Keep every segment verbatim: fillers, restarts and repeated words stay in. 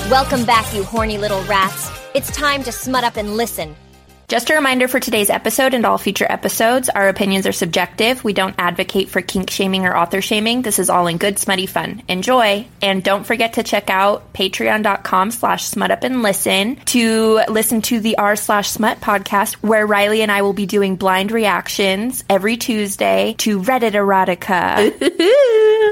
Welcome back, you horny little rats. It's time to smut up and listen. Just a reminder for today's episode and all future episodes, our opinions are subjective. We don't advocate for kink shaming or author shaming. This is all in good, smutty fun. Enjoy. And don't forget to check out patreon.com slash smut up and listen to listen to the r slash smut podcast, where Riley and I will be doing blind reactions every Tuesday to Reddit erotica.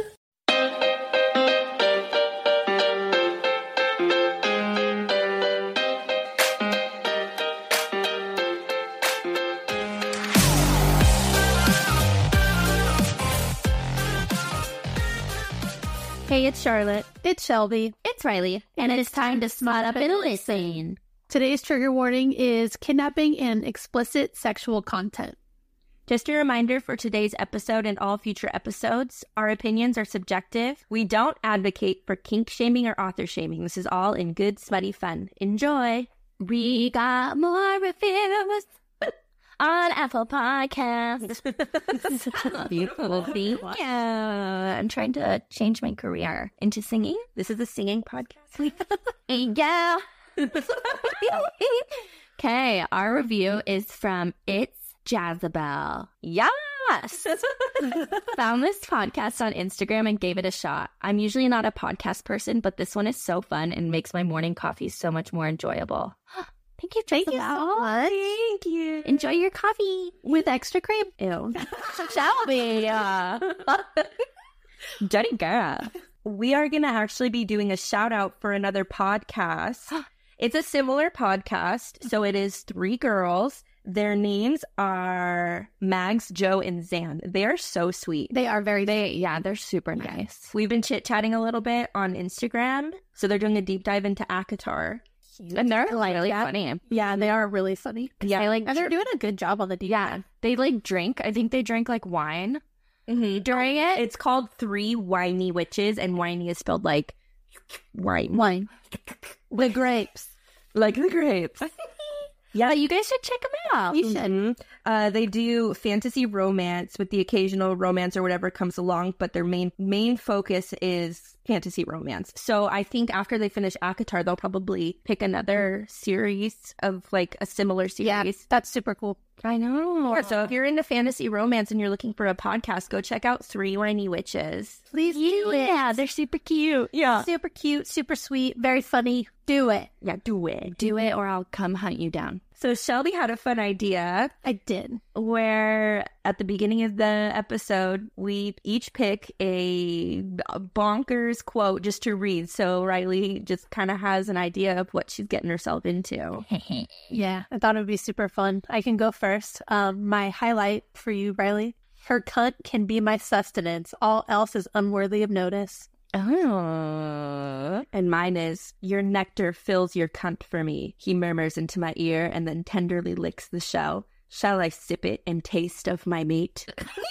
Hey, it's Charlotte. It's Shelby. It's Riley. And it's time to smut up and listen. Today's trigger warning is kidnapping and explicit sexual content. Just a reminder for today's episode and all future episodes, our opinions are subjective. We don't advocate for kink shaming or author shaming. This is all in good, smutty fun. Enjoy. We got more reviews on Apple Podcasts. Beautiful. Thank you. I'm trying to change my career into singing. This is a singing podcast. Yeah. Okay, our review is from It's Jezebel. Yes! Found this podcast on Instagram and gave it a shot. I'm usually not a podcast person, but this one is so fun and makes my morning coffee so much more enjoyable. Thank you, Jezebel. Thank you so much. Thank you. Enjoy your coffee. With extra cream. Ew. Shelby. Uh, dirty girl. We are going to actually be doing a shout out for another podcast. It's a similar podcast. So it is three girls. Their names are Mags, Joe, and Zan. They are so sweet. They are very they yeah, they're super nice. We've been chit-chatting a little bit on Instagram. So they're doing a deep dive into ACOTAR. And they're like really that. funny. Yeah, they are really funny. Yeah, I like and they're doing a good job on the deep Yeah, dive. they like drink. I think they drink like wine Mm-hmm. during it. It's called Three Whiny Witches, and whiny is spelled like wine. Wine. The grapes. Like the grapes. Yeah, you guys should check them out. You should. Mm-hmm. Uh, they do fantasy romance with the occasional romance or whatever comes along, but their main main focus is fantasy romance. So I think after they finish ACOTAR, they'll probably pick another series of like a similar series. Yeah, that's super cool. I know. So if you're into fantasy romance and you're looking for a podcast, go check out Three Whiny Witches. Please do it. Yeah, they're super cute. Yeah. Super cute, super sweet, very funny. Do it. Yeah, do it. Do it or I'll come hunt you down. So Shelby had a fun idea I did. where at the beginning of the episode, we each pick a bonkers quote just to read. So Riley just kind of has an idea of what she's getting herself into. Yeah, I thought it would be super fun. I can go first. Um, my highlight for you, Riley. Her cunt can be my sustenance. All else is unworthy of notice. Oh. And mine is, your nectar fills your cunt for me. He murmurs into my ear and then tenderly licks the shell. Shall I sip it and taste of my mate?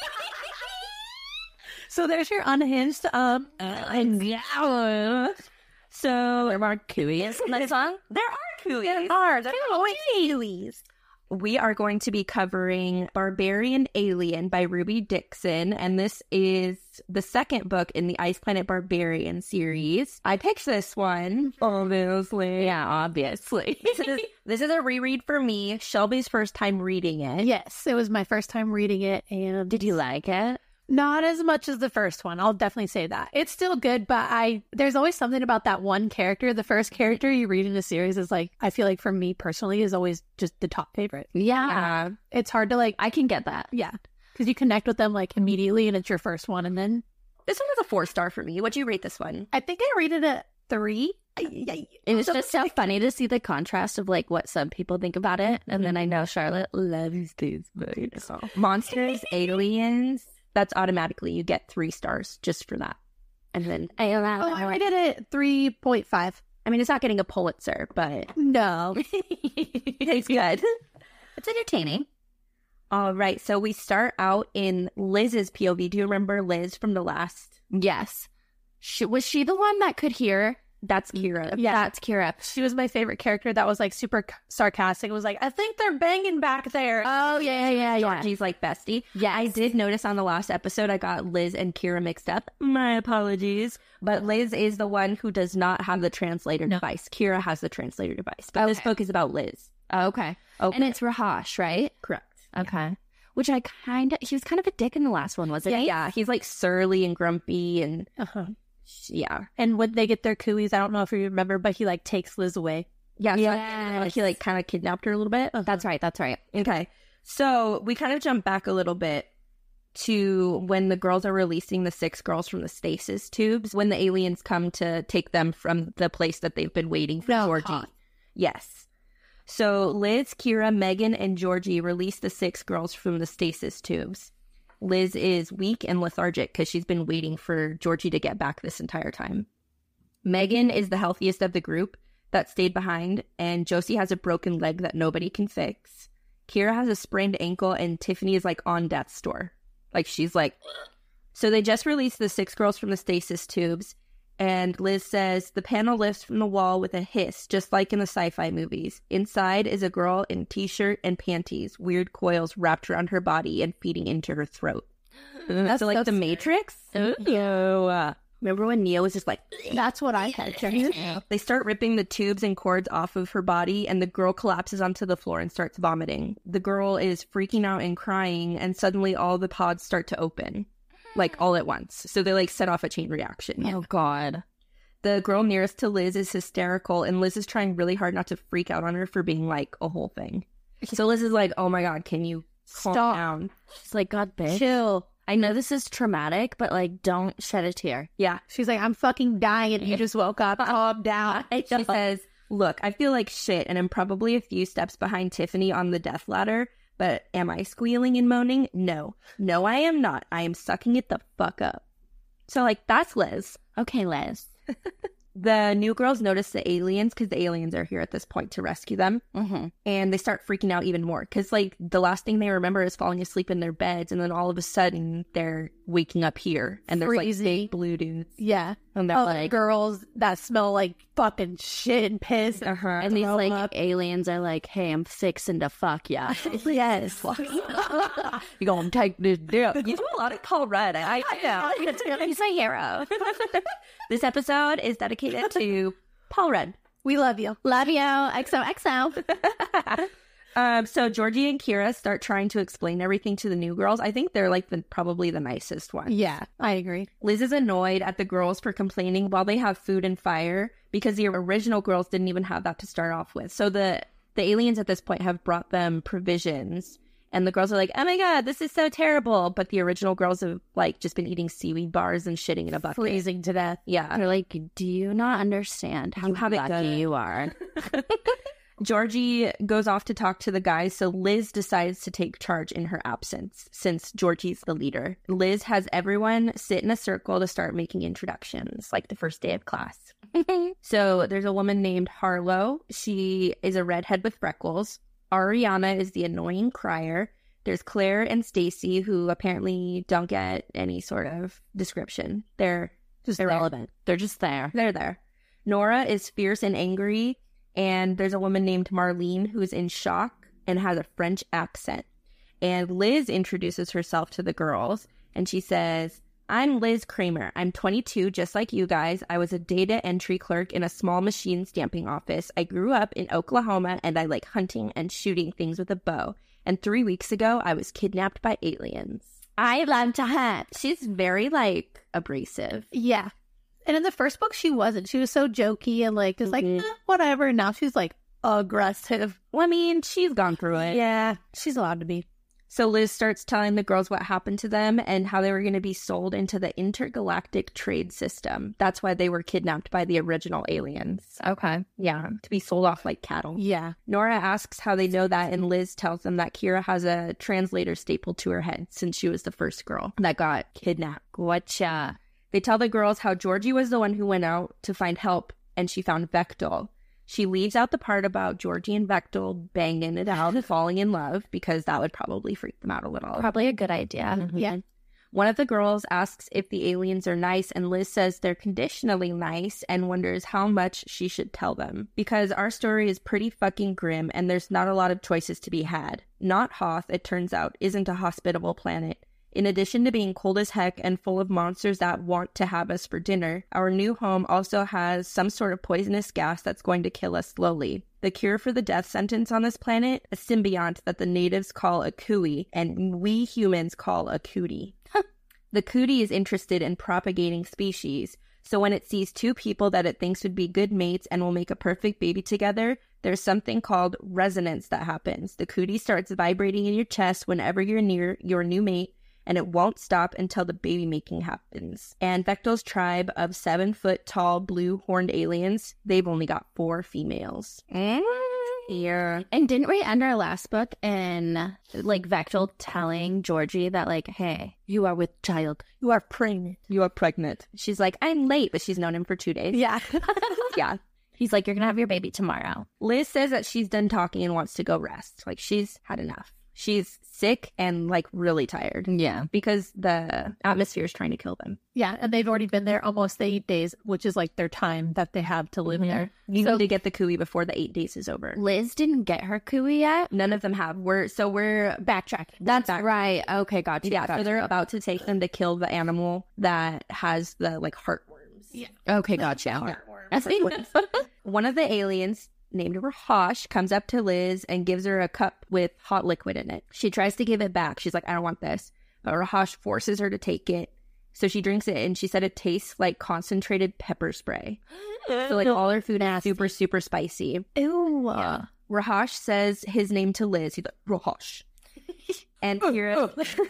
So there's your unhinged. Um, Uh, so there are cooies in that song. There are cooies. are there always cooies. We are going to be covering Barbarian Alien by Ruby Dixon, and this is the second book in the Ice Planet Barbarian series. I picked this one, obviously. Yeah, obviously. this, is, this is a reread for me. Shelby's first time reading it. Yes, it was my first time reading it, and Did you like it? not as much as the first one. I'll definitely say that. It's still good, but I there's always something about that one character. The first character you read in a series is like, I feel like for me personally, is always just the top favorite. Yeah. Yeah. It's hard to like, I can get that. yeah, because you connect with them like immediately, and it's your first one, and then This one is a four star for me. What'd you rate this one? I think I rated it three. It was just so funny to see the contrast of like what some people think about it. And then I know Charlotte loves these books. Monsters, aliens. That's automatically, you get three stars just for that. And then, I allow Oh, I rated it three point five. I mean, it's not getting a Pulitzer, but No. it's good. It's entertaining. All right. So we start out in Liz's P O V. Do you remember Liz from the last? Yes. She, was she the one that could hear That's Kira. Yeah. That's Kira. She was my favorite character that was like super c- sarcastic. It was like, I think they're banging back there. Oh, yeah, yeah, yeah. Georgie's like bestie. Yeah, I did notice on the last episode I got Liz and Kira mixed up. My apologies. But Liz is the one who does not have the translator No. device. Kira has the translator device. But this Okay. book is about Liz. Oh, okay. Okay. And it's Rahash, right? Correct. Okay. Which I kind of, he was kind of a dick in the last one, wasn't Yeah, he? yeah. He's like surly and grumpy and Uh-huh. yeah. And when they get their cooies, I don't know if you remember, but he like takes Liz away. Yeah. Yes. So he like kind of kidnapped her a little bit. That's right. That's right. Okay. So we kind of jump back a little bit to when the girls are releasing the six girls from the stasis tubes, when the aliens come to take them from the place that they've been waiting for No, Georgie. hot. Yes. So Liz, Kira, Megan, and Georgie release the six girls from the stasis tubes. Liz is weak and lethargic because she's been waiting for Georgie to get back this entire time. Megan is the healthiest of the group that stayed behind, and Josie has a broken leg that nobody can fix. Kira has a sprained ankle, and Tiffany is like on death's door. Like she's like... So they just released the six girls from the stasis tubes, and Liz says, the panel lifts from the wall with a hiss, just like in the sci-fi movies. Inside is a girl in t-shirt and panties, weird coils wrapped around her body and feeding into her throat. That's so like so the Matrix? Ooh. Uh, remember when Neo was just like... That's what I had. They start ripping the tubes and cords off of her body, and the girl collapses onto the floor and starts vomiting. The girl is freaking out and crying, and suddenly all the pods start to open. Like, all at once. So they, like, set off a chain reaction. Oh, God. The girl nearest to Liz is hysterical, and Liz is trying really hard not to freak out on her for being, like, a whole thing. So Liz is like, oh my God, can you calm Stop. down? She's like, God, bitch. Chill. I know this is traumatic, but, like, don't shed a tear. Yeah. She's like, I'm fucking dying and you just woke up. Calm down. She says, look, I feel like shit, and I'm probably a few steps behind Tiffany on the death ladder, but am I squealing and moaning? No. No, I am not. I am sucking it the fuck up. So, like, that's Liz. Okay, Liz. The new girls notice the aliens because the aliens are here at this point to rescue them. Mm-hmm. And they start freaking out even more because, like, the last thing they remember is falling asleep in their beds. And then all of a sudden, they're waking up here. And there's, like, Freezing. big blue dudes. Yeah. And they're Oh, like, girls that smell like fucking shit and piss. uh-huh. And these, throw like, up. aliens are like, hey, I'm fixing to fuck ya. Yes. you gonna take this dip. You do a lot of Paul Rudd. I, I know. He's my hero. This episode is dedicated to Paul Rudd. We love you. Love you. X O X O. Um, so Georgie and Kira start trying to explain everything to the new girls. I think they're like the probably the nicest ones. Yeah, I agree. Liz is annoyed at the girls for complaining while they have food and fire because the original girls didn't even have that to start off with. So the the aliens at this point have brought them provisions, and the girls are like, "Oh my God, this is so terrible!" But the original girls have like just been eating seaweed bars and shitting in a bucket. Freezing to death. Yeah. They're like, do you not understand how You have it lucky good. you are? Georgie goes off to talk to the guys, so Liz decides to take charge in her absence, since Georgie's the leader. Liz has everyone sit in a circle to start making introductions, like the first day of class. So there's a woman named Harlow. She is a redhead with freckles. Ariana is the annoying crier. There's Claire and Stacy, who apparently don't get any sort of description. They're Just irrelevant. They're just there. They're there. Nora is fierce and angry. And there's a woman named Marlene who is in shock and has a French accent. And Liz introduces herself to the girls, and she says, I'm Liz Kramer. I'm twenty-two, just like you guys. I was a data entry clerk in a small machine stamping office. I grew up in Oklahoma, and I like hunting and shooting things with a bow. And three weeks ago, I was kidnapped by aliens. I love to hunt. She's very, like, abrasive. Yeah. And in the first book, she wasn't. She was so jokey and like, just like, Mhm. eh, whatever. Now she's like aggressive. Well, I mean, she's gone through it. Yeah, she's allowed to be. So Liz starts telling the girls what happened to them and how they were going to be sold into the intergalactic trade system. That's why they were kidnapped by the original aliens. Okay. Yeah, to be sold off like cattle. Yeah. Nora asks how they know that, and Liz tells them that Kira has a translator stapled to her head since she was the first girl that got kidnapped. Gotcha. They tell the girls how Georgie was the one who went out to find help, and she found Vectel. She leaves out the part about Georgie and Vectel banging it out and falling in love, because that would probably freak them out a little. Probably a good idea. Mhm. Yeah. One of the girls asks if the aliens are nice, and Liz says they're conditionally nice and wonders how much she should tell them. Because our story is pretty fucking grim and there's not a lot of choices to be had. Not Hoth, it turns out, isn't a hospitable planet. In addition to being cold as heck and full of monsters that want to have us for dinner, our new home also has some sort of poisonous gas that's going to kill us slowly. The cure for the death sentence on this planet? A symbiont that the natives call a cooey and we humans call a cootie. The cootie is interested in propagating species, so when it sees two people that it thinks would be good mates and will make a perfect baby together, there's something called resonance that happens. The cootie starts vibrating in your chest whenever you're near your new mate, and it won't stop until the baby making happens. And Vektel's tribe of seven-foot-tall blue horned aliens, they've only got four females. Mm. Yeah. And didn't we end our last book in, like, Vektel telling Georgie that, like, hey, you are with child. You are pregnant. You are pregnant. She's like, I'm late, but she's known him for two days. Yeah. Yeah. He's like, you're going to have your baby tomorrow. Liz says that she's done talking and wants to go rest. Like, she's had enough. She's sick and, like, really tired. Yeah. Because the atmosphere is trying to kill them. Yeah, and they've already been there almost eight days, which is, like, their time that they have to live mm-hmm. there. You so, need to get the cooey before the eight days is over. Liz didn't get her cooey yet? None of them have. We're So we're backtracking. That's back- right. Okay, gotcha. Yeah, gotcha. so they're about to take them to kill the animal that has the, like, heartworms. Yeah. Okay, gotcha. Heartworms. One of the aliens, named Rahash, comes up to Liz and gives her a cup with hot liquid in it. She tries to give it back. She's like, I don't want this. But Rahash forces her to take it. So she drinks it, and she said it tastes like concentrated pepper spray. So, like, all her food is super, super spicy. Ew. Yeah. Rahash says his name to Liz. He's like, Rahash. And Kira,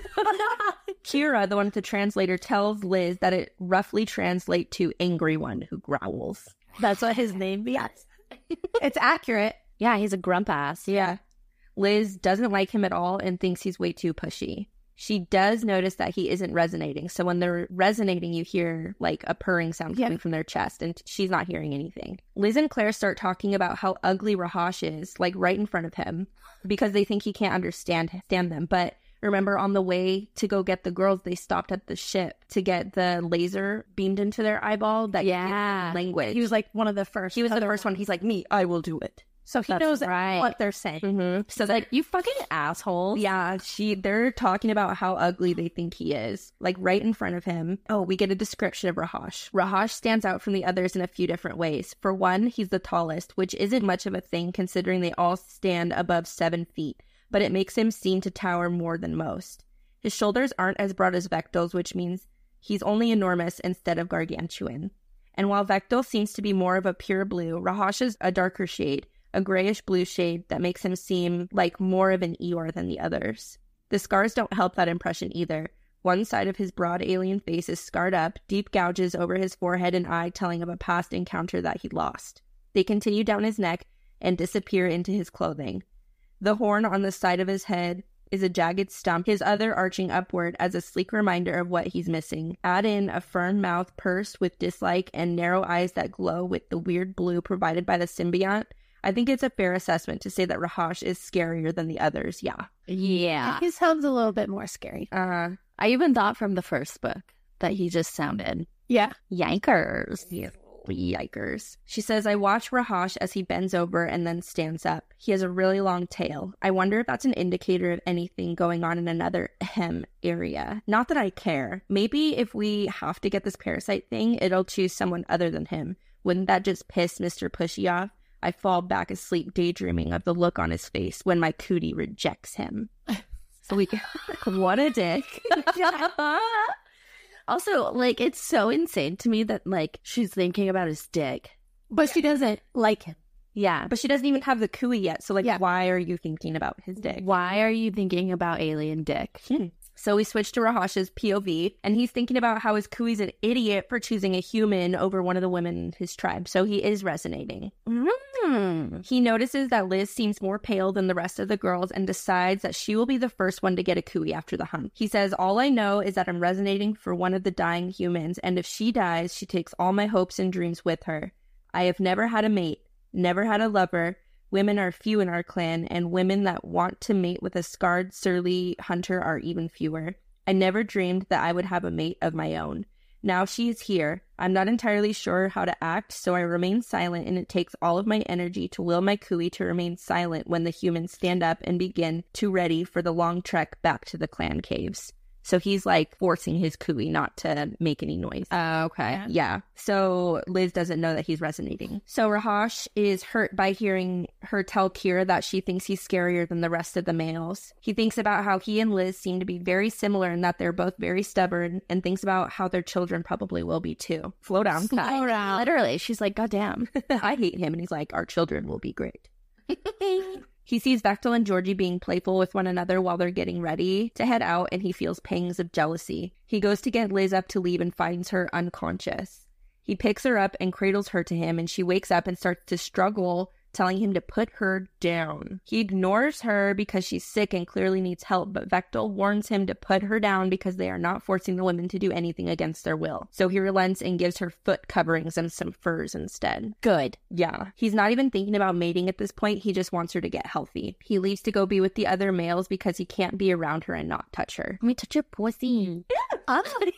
Kira, the one with the translator, tells Liz that it roughly translates to angry one who growls. That's what his name means? It's accurate. Yeah, he's a grump ass. Yeah. Liz doesn't like him at all and thinks he's way too pushy. She does notice that he isn't resonating. So when they're resonating, you hear, like, a purring sound coming yeah. from their chest, and she's not hearing anything. Liz and Claire start talking about how ugly Rahash is, like, right in front of him, because they think he can't understand stand them. But remember, on the way to go get the girls, they stopped at the ship to get the laser beamed into their eyeball. That yeah. language. He was, like, one of the first. He was the first one. He's like, me, I will do it. So he That's knows right. what they're saying. Mm-hmm. So like, you fucking assholes. Yeah, she. They're talking about how ugly they think he is, like right in front of him. Oh, we get a description of Rahash. Rahash stands out from the others in a few different ways. For one, he's the tallest, which isn't much of a thing considering they all stand above seven feet, but it makes him seem to tower more than most. His shoulders aren't as broad as Vektel's, which means he's only enormous instead of gargantuan. And while Vektel seems to be more of a pure blue, Rahash is a darker shade, a grayish blue shade that makes him seem like more of an Eeyore than the others. The scars don't help that impression either. One side of his broad alien face is scarred up, deep gouges over his forehead and eye telling of a past encounter that he lost. They continue down his neck and disappear into his clothing. The horn on the side of his head is a jagged stump, his other arching upward as a sleek reminder of what he's missing. Add in a firm mouth pursed with dislike and narrow eyes that glow with the weird blue provided by the symbiont. I think it's a fair assessment to say that Rahash is scarier than the others, yeah. Yeah. He sounds a little bit more scary. Uh, I even thought from the first book that he just sounded yeah. yankers. Yeah. Yikers. She says, I watch Rahash as he bends over and then stands up. He has a really long tail. I wonder if that's an indicator of anything going on in another ahem area. Not that I care. Maybe if we have to get this parasite thing, it'll choose someone other than him. Wouldn't that just piss Mister Pushy off? I fall back asleep daydreaming of the look on his face when my cootie rejects him. So we what a dick. Also, like, it's so insane to me that, like, she's thinking about his dick. But she doesn't like him. Yeah. But she doesn't even have the cooey yet. So, like, yeah. why are you thinking about his dick? Why are you thinking about alien dick? Hmm. So we switch to Rahash's P O V, and he's thinking about how his cooey's an idiot for choosing a human over one of the women in his tribe. So he is resonating. Mm. He notices that Liz seems more pale than the rest of the girls and decides that she will be the first one to get a cooey after the hunt. He says, all I know is that I'm resonating for one of the dying humans, and if she dies, she takes all my hopes and dreams with her. I have never had a mate, never had a lover. Women are few in our clan, and women that want to mate with a scarred, surly hunter are even fewer. I never dreamed that I would have a mate of my own. Now she is here. I'm not entirely sure how to act, so I remain silent, and it takes all of my energy to will my Kui to remain silent when the humans stand up and begin to ready for the long trek back to the clan caves. So he's like forcing his Kui not to make any noise. Oh, uh, okay. Yeah. So Liz doesn't know that he's resonating. So Rahash is hurt by hearing her tell Kira that she thinks he's scarier than the rest of the males. He thinks about how he and Liz seem to be very similar and that they're both very stubborn, and thinks about how their children probably will be too. Slow down. Slow down. Literally, she's like, God damn. I hate him. And he's like, our children will be great. He sees Vectel and Georgie being playful with one another while they're getting ready to head out, and he feels pangs of jealousy. He goes to get Liz up to leave and finds her unconscious. He picks her up and cradles her to him, and she wakes up and starts to struggle, telling him to put her down. He ignores her because she's sick and clearly needs help, but Vectel warns him to put her down because they are not forcing the women to do anything against their will. So he relents and gives her foot coverings and some furs instead. Good. Yeah. He's not even thinking about mating at this point. He just wants her to get healthy. He leaves to go be with the other males because he can't be around her and not touch her. Let me touch your pussy. Yeah.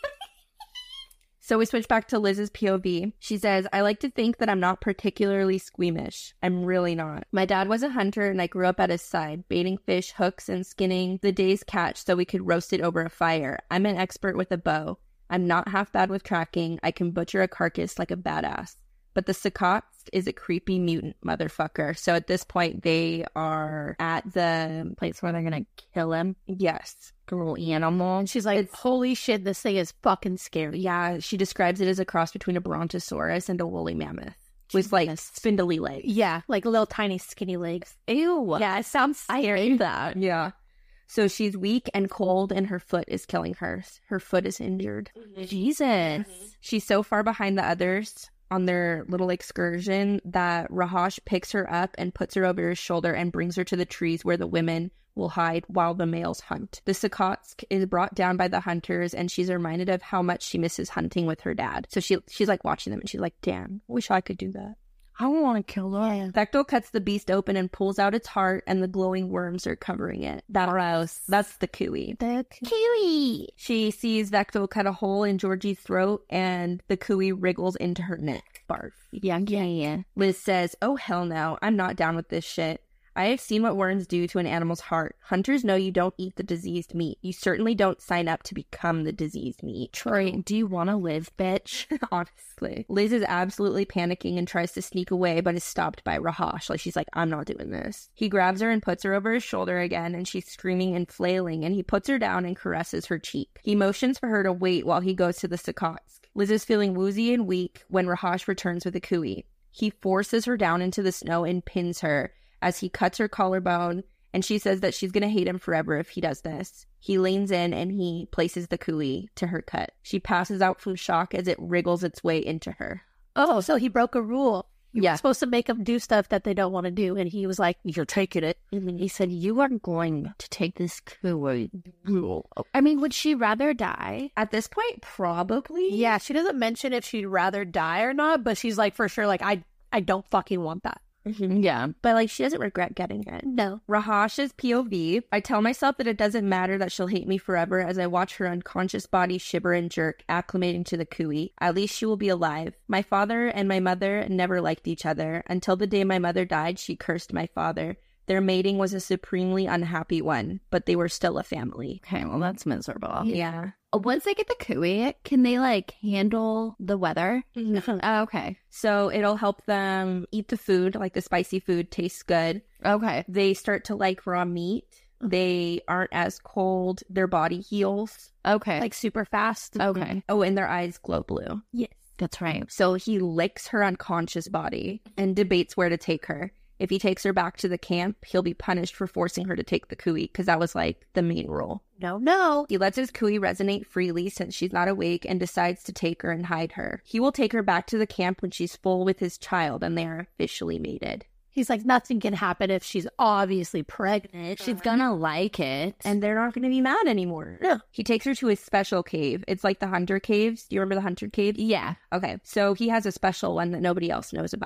So we switch back to Liz's P O V. She says, I like to think that I'm not particularly squeamish. I'm really not. My dad was a hunter and I grew up at his side, baiting fish, hooks, and skinning the day's catch so we could roast it over a fire. I'm an expert with a bow. I'm not half bad with tracking. I can butcher a carcass like a badass. But the Sakatsk is a creepy mutant motherfucker. So at this point, they are at the place where they're gonna kill him. Yes. Little animal. And she's like, it's, holy shit, this thing is fucking scary. Yeah, she describes it as a cross between a brontosaurus and a woolly mammoth with like spindly legs. Yeah, like little tiny skinny legs. Ew. Yeah, it sounds scary. I hate that. Yeah. So she's weak and cold and her foot is killing her. Her foot is injured. Jesus. Mm-hmm. She's so far behind the others on their little excursion that Rahash picks her up and puts her over his shoulder and brings her to the trees where the women will hide while the males hunt. The Sakatsk is brought down by the hunters, and she's reminded of how much she misses hunting with her dad. So she she's like watching them and she's like, damn, wish I could do that. I want to kill them. Vectel cuts the beast open and pulls out its heart, and the glowing worms are covering it. That, Gross. That's the Kui. The Kui. She sees Vectel cut a hole in Georgie's throat, and the Kui wriggles into her neck. Barf. Yeah, yeah, yeah. Liz says, oh, hell no. I'm not down with this shit. I have seen what worms do to an animal's heart. Hunters know you don't eat the diseased meat. You certainly don't sign up to become the diseased meat. Troy, do you want to live, bitch? Honestly. Liz is absolutely panicking and tries to sneak away, but is stopped by Rahash. Like, she's like, I'm not doing this. He grabs her and puts her over his shoulder again, and she's screaming and flailing, and he puts her down and caresses her cheek. He motions for her to wait while he goes to the Sakatsk. Liz is feeling woozy and weak when Rahash returns with a Kui. He forces her down into the snow and pins her as he cuts her collarbone, and she says that she's going to hate him forever if he does this. He leans in and he places the Kui to her cut. She passes out from shock as it wriggles its way into her. Oh, so he broke a rule. You're yeah. supposed to make them do stuff that they don't want to do, and he was like, you're taking it. Mm-hmm. He said, you are going to take this Kui rule. I mean, would she rather die? At this point, probably. Yeah, she doesn't mention if she'd rather die or not, but she's like, for sure, like, I, I don't fucking want that. Mm-hmm. Yeah. But, like, she doesn't regret getting it. No. Rahash's P O V. I tell myself that it doesn't matter that she'll hate me forever as I watch her unconscious body shiver and jerk, acclimating to the Kui. At least she will be alive. My father and my mother never liked each other. Until the day my mother died, she cursed my father. Their mating was a supremely unhappy one, but they were still a family. Okay, well, that's miserable. Yeah. Once they get the Kui, can they, like, handle the weather? Mm-hmm. Oh, okay. So it'll help them eat the food, like the spicy food tastes good. Okay. They start to like raw meat. They aren't as cold. Their body heals. Okay. Like, super fast. Okay. Oh, and their eyes glow blue. Yes. That's right. So he licks her unconscious body and debates where to take her. If he takes her back to the camp, he'll be punished for forcing her to take the Kui, because that was, like, the main rule. No, no. He lets his Kui resonate freely since she's not awake and decides to take her and hide her. He will take her back to the camp when she's full with his child and they are officially mated. He's like, nothing can happen if she's obviously pregnant. She's gonna like it. And they're not going to be mad anymore. No. He takes her to his special cave. It's like the Hunter Caves. Do you remember the Hunter Cave? Yeah. Okay. So he has a special one that nobody else knows about. Yeah.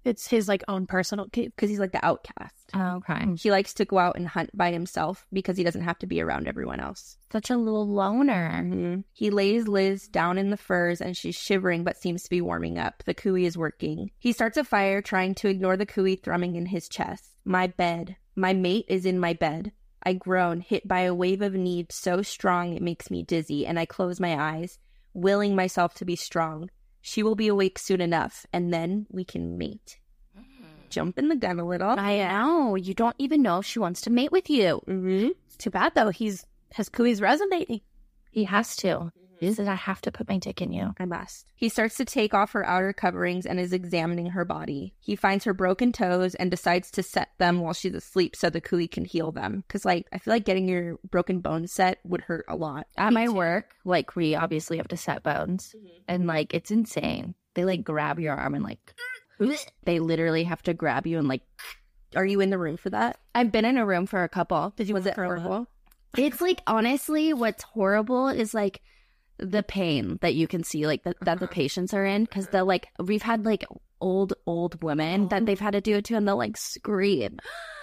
It's his like own personal cave. because he's like the outcast. Oh, okay. He likes to go out and hunt by himself because he doesn't have to be around everyone else. Such a little loner. Mm-hmm. He lays Liz down in the furs and she's shivering but seems to be warming up. The cooey is working. He starts a fire, trying to ignore the cooey thrumming in his chest. My bed. My mate is in my bed. I groan, hit by a wave of need so strong it makes me dizzy, and I close my eyes, willing myself to be strong. She will be awake soon enough, and then we can mate. Jumping the gun a little. I know. You don't even know if she wants to mate with you. Mm-hmm. It's too bad though. He's his cooey's resonating. He has to. He says, I have to put my dick in you. I must. He starts to take off her outer coverings and is examining her body. He finds her broken toes and decides to set them while she's asleep so the cooey can heal them. Because, like, I feel like getting your broken bones set would hurt a lot. At my work, like, we obviously have to set bones. Mm-hmm. And, like, it's insane. They, like, grab your arm and, like, they literally have to grab you and, like, Are you in the room for that? I've been in a room for a couple. Did you Was it throw up? horrible? It's, like, honestly, what's horrible is, like, the pain that you can see, like, the, that the patients are in. Because they're, like, we've had, like, old, old women that they've had to do it to, and they'll, like, scream.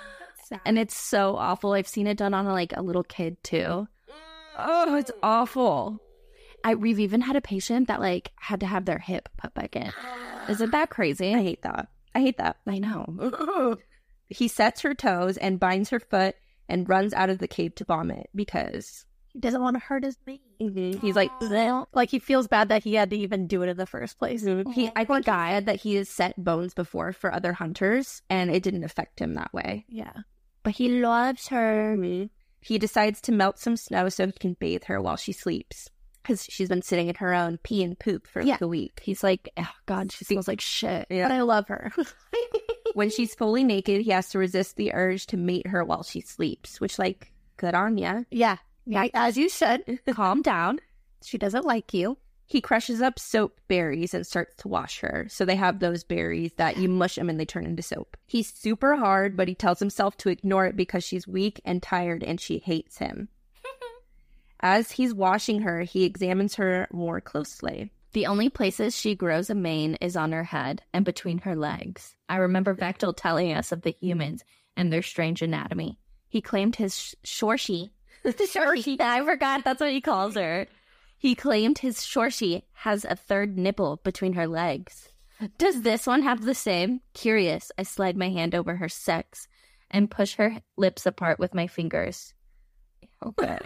And it's so awful. I've seen it done on, like, a little kid, too. Oh, it's awful. I We've even had a patient that, like, had to have their hip put back in. Isn't that crazy? I hate that. I hate that. I know. He sets her toes and binds her foot and runs out of the cave to vomit because He doesn't want to hurt his mate. mm-hmm. he's like, Like he feels bad that he had to even do it in the first place. he, I think God that he has set bones before for other hunters and it didn't affect him that way. Yeah. But he loves her. Mm-hmm. He decides to melt some snow so he can bathe her while she sleeps because she's been sitting in her own pee and poop for Yeah. like a week. He's like, oh, God, she smells like shit. But Yeah. I love her. When she's fully naked, he has to resist the urge to mate her while she sleeps, which, like, good on ya. yeah. Yeah. As you should. Calm down. She doesn't like you. He crushes up soap berries and starts to wash her. So they have those berries that you mush them and they turn into soap. He's super hard, but he tells himself to ignore it because she's weak and tired and she hates him. As he's washing her, he examines her more closely. The only places she grows a mane is on her head and between her legs. I remember Bechtel telling us of the humans and their strange anatomy. He claimed his sh- shorshi. shorshi. I forgot that's what he calls her. He claimed his shorshi has a third nipple between her legs. Does this one have the same? Curious, I slide my hand over her sex and push her lips apart with my fingers. Okay.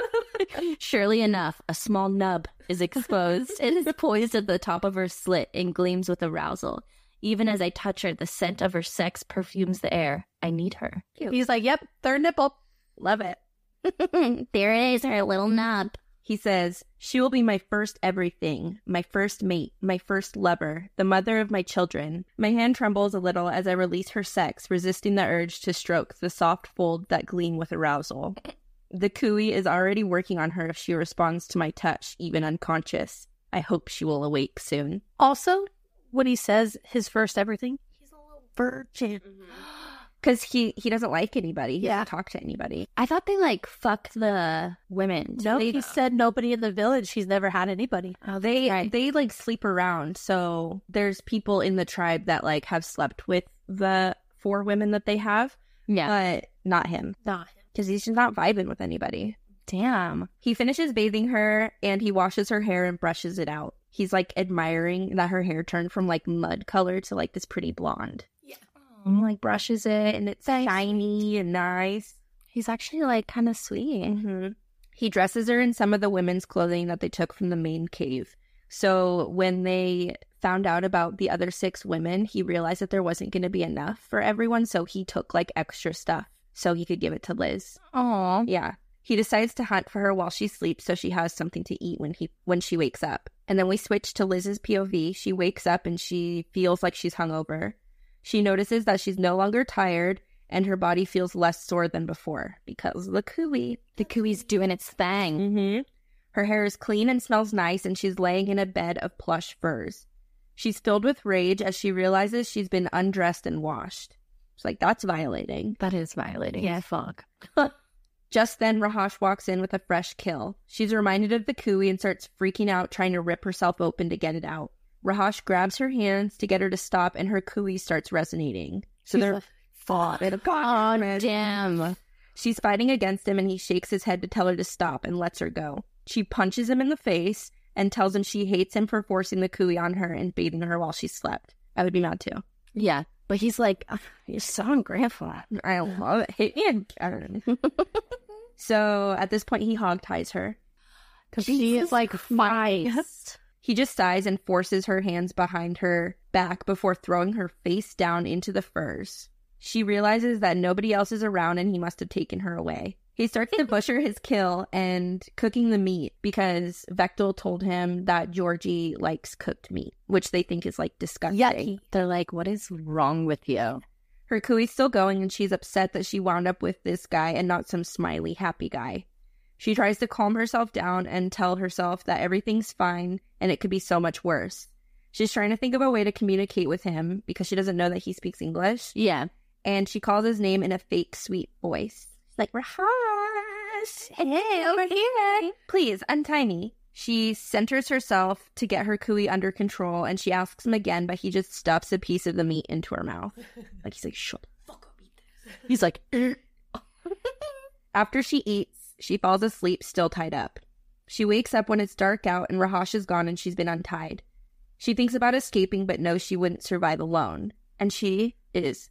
Surely enough, a small nub is exposed. It is poised at the top of her slit and gleams with arousal. Even as I touch her, the scent of her sex perfumes the air. I need her. He's like, yep, third nipple. Love it. There it is, her little nub. He says, she will be my first everything, my first mate, my first lover, the mother of my children. My hand trembles a little as I release her sex, resisting the urge to stroke the soft folds that gleam with arousal. The cooey is already working on her if she responds to my touch, even unconscious. I hope she will awake soon. Also, when he says his first everything, he's a little virgin. Because he, he doesn't like anybody. He Yeah. doesn't talk to anybody. I thought they, like, fuck the women. No, They- he said nobody in the village. He's never had anybody. Oh, they Right. they like sleep around. So there's people in the tribe that like have slept with the four women that they have, Yeah. but not him Nah. because he's just not vibing with anybody. Damn. He finishes bathing her and he washes her hair and brushes it out. He's like admiring that her hair turned from like mud color to like this pretty blonde. Like, brushes it, and it's Shiny and nice. He's actually, like, kind of sweet. hmm He dresses her in some of the women's clothing that they took from the main cave. So when they found out about the other six women, he realized that there wasn't going to be enough for everyone. So he took like extra stuff so he could give it to Liz. Aw. Yeah. He decides to hunt for her while she sleeps so she has something to eat when he when she wakes up. And then we switch to Liz's P O V. She wakes up and she feels like she's hungover. She notices that she's no longer tired and her body feels less sore than before because of the cooey. The cooey's doing its thing. Mm-hmm. Her hair is clean and smells nice, and she's laying in a bed of plush furs. She's filled with rage as she realizes she's been undressed and washed. It's like, that's violating. That is violating. Yeah. Fuck. Just then, Rahash walks in with a fresh kill. She's reminded of the cooey and starts freaking out, trying to rip herself open to get it out. Rahash grabs her hands to get her to stop, and her cooey starts resonating. So She's they're like, fought. God damn. She's fighting against him, and he shakes his head to tell her to stop and lets her go. She punches him in the face and tells him she hates him for forcing the cooey on her and bathing her while she slept. I would be mad too. Yeah, but he's like, "Ugh, you're so ungrateful." I love it. Hate me again. So at this point, he hog ties her. Because she is like, Christ. He just sighs and forces her hands behind her back before throwing her face down into the furs. She realizes that nobody else is around and he must have taken her away. He starts to butcher his kill and cooking the meat because Vectel told him that Georgie likes cooked meat, which they think is like disgusting. Yucky. They're like, what is wrong with you? Her cooey's still going and she's upset that she wound up with this guy and not some smiley, happy guy. She tries to calm herself down and tell herself that everything's fine and it could be so much worse. She's trying to think of a way to communicate with him because she doesn't know that he speaks English. Yeah. And she calls his name in a fake sweet voice. It's like, Rahash, hey, over here. Please, untie me. She centers herself to get her cooey under control, and she asks him again, but he just stuffs a piece of the meat into her mouth. Like, he's like, shut the fuck up, eat this. He's like, er. After she eats, she falls asleep, still tied up. She wakes up when it's dark out, and Rahash is gone, and she's been untied. She thinks about escaping, but knows she wouldn't survive alone. And she is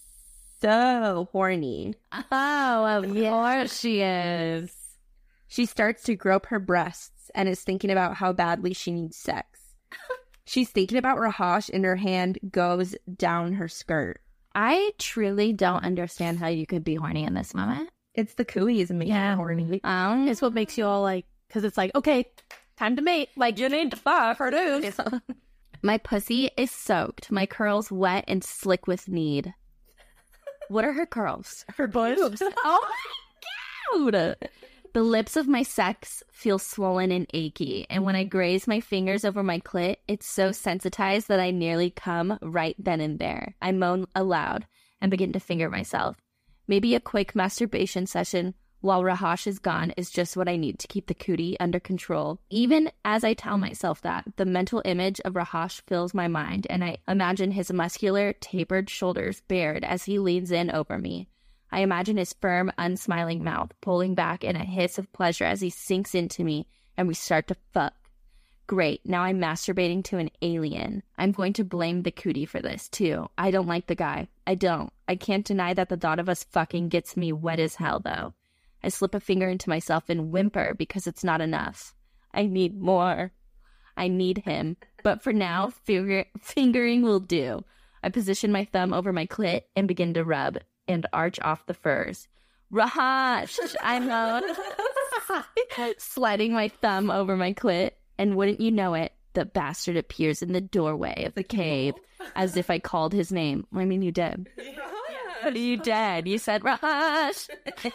so horny. Oh, of course she is. She starts to grope her breasts and is thinking about how badly she needs sex. She's thinking about Rahash and her hand goes down her skirt. I truly don't understand how you could be horny in this moment. It's the cooey is making Yeah. her horny. Um, it's what makes you all like, because it's like, okay, time to mate. Like, you need to fuck her, dude. my pussy is soaked. My curls wet and slick with need. What are her curls? Her boobs. Oh my god! The lips of my sex feel swollen and achy, and when I graze my fingers over my clit, it's so sensitized that I nearly come right then and there. I moan aloud and begin to finger myself. Maybe a quick masturbation session while Rahash is gone is just what I need to keep the cootie under control. Even as I tell myself that, the mental image of Rahash fills my mind, and I imagine his muscular, tapered shoulders bared as he leans in over me. I imagine his firm, unsmiling mouth pulling back in a hiss of pleasure as he sinks into me and we start to fuck. Great, now I'm masturbating to an alien. I'm going to blame the cootie for this, too. I don't like the guy. I don't. I can't deny that the thought of us fucking gets me wet as hell, though. I slip a finger into myself and whimper because it's not enough. I need more. I need him. But for now, finger- fingering will do. I position my thumb over my clit and begin to rub and arch off the furs. Rahash! I moan, sliding my thumb over my clit, and wouldn't you know it, the bastard appears in the doorway of the cave as if I called his name. I mean, you did. You did. You said Rahash.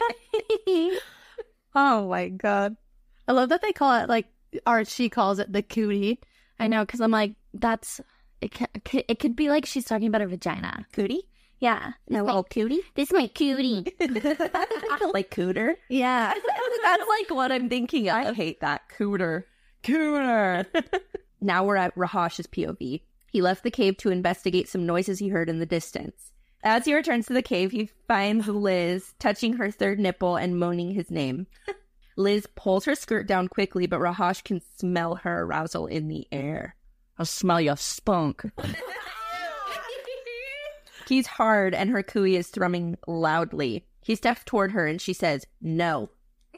Oh my god. I love that they call it like, or she calls it the cootie. I know, because I'm like, that's, it, ca- it could be like she's talking about her vagina. Cootie? Yeah. No little cootie? This is my cootie. Like cooter? Yeah. That's like what I'm thinking of. I hate that. Cooter. Cooter. Now we're at Rahash's P O V. He left the cave to investigate some noises he heard in the distance. As he returns to the cave, he finds Liz touching her third nipple and moaning his name. Liz pulls her skirt down quickly, but Rahash can smell her arousal in the air. I'll smell your spunk. He's hard, and her cooey is thrumming loudly. He steps toward her, and she says, no.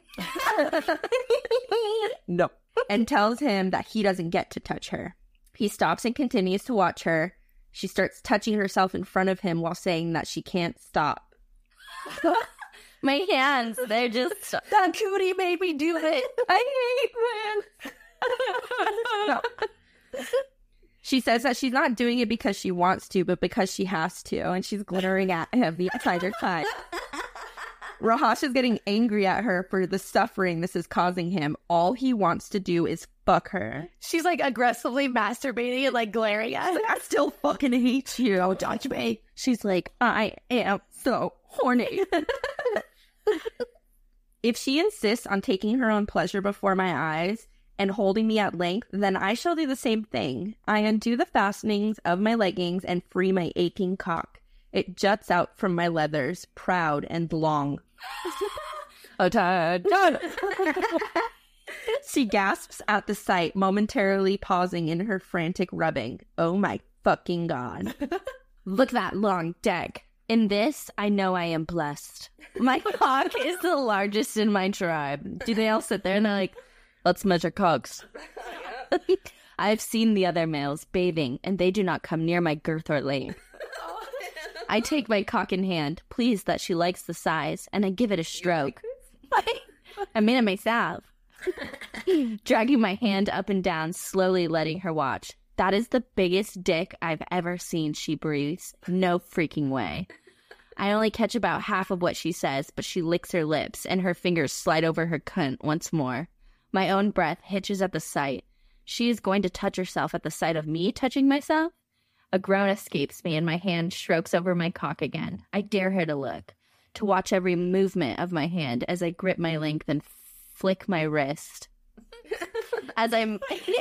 No. And tells him that he doesn't get to touch her. He stops and continues to watch her. She starts touching herself in front of him while saying that she can't stop. My hands, they're just... That cootie made me do it. I hate this. No. She says that she's not doing it because she wants to, but because she has to, and she's glittering at him the entire time. Rahash is getting angry at her for the suffering this is causing him. All he wants to do is fuck her. She's like aggressively masturbating and like glaring at him. I still fucking hate you. Don't touch me. She's like, I am so horny. If she insists on taking her own pleasure before my eyes and holding me at length, then I shall do the same thing. I undo the fastenings of my leggings and free my aching cock. It juts out from my leathers, proud and long. Attention! She gasps at the sight, momentarily pausing in her frantic rubbing. Oh my fucking God. Look that long dick. In this, I know I am blessed. My cock is the largest in my tribe. Do they all sit there and they're like, let's measure cocks? I've seen the other males bathing, and they do not come near my girth or length. I take my cock in hand, pleased that she likes the size, and I give it a stroke. I made it myself. Dragging my hand up and down, slowly letting her watch. That is the biggest dick I've ever seen, she breathes. No freaking way. I only catch about half of what she says, but she licks her lips, and her fingers slide over her cunt once more. My own breath hitches at the sight. She is going to touch herself at the sight of me touching myself? A groan escapes me, and my hand strokes over my cock again. I dare her to look, to watch every movement of my hand as I grip my length and flick my wrist. As I'm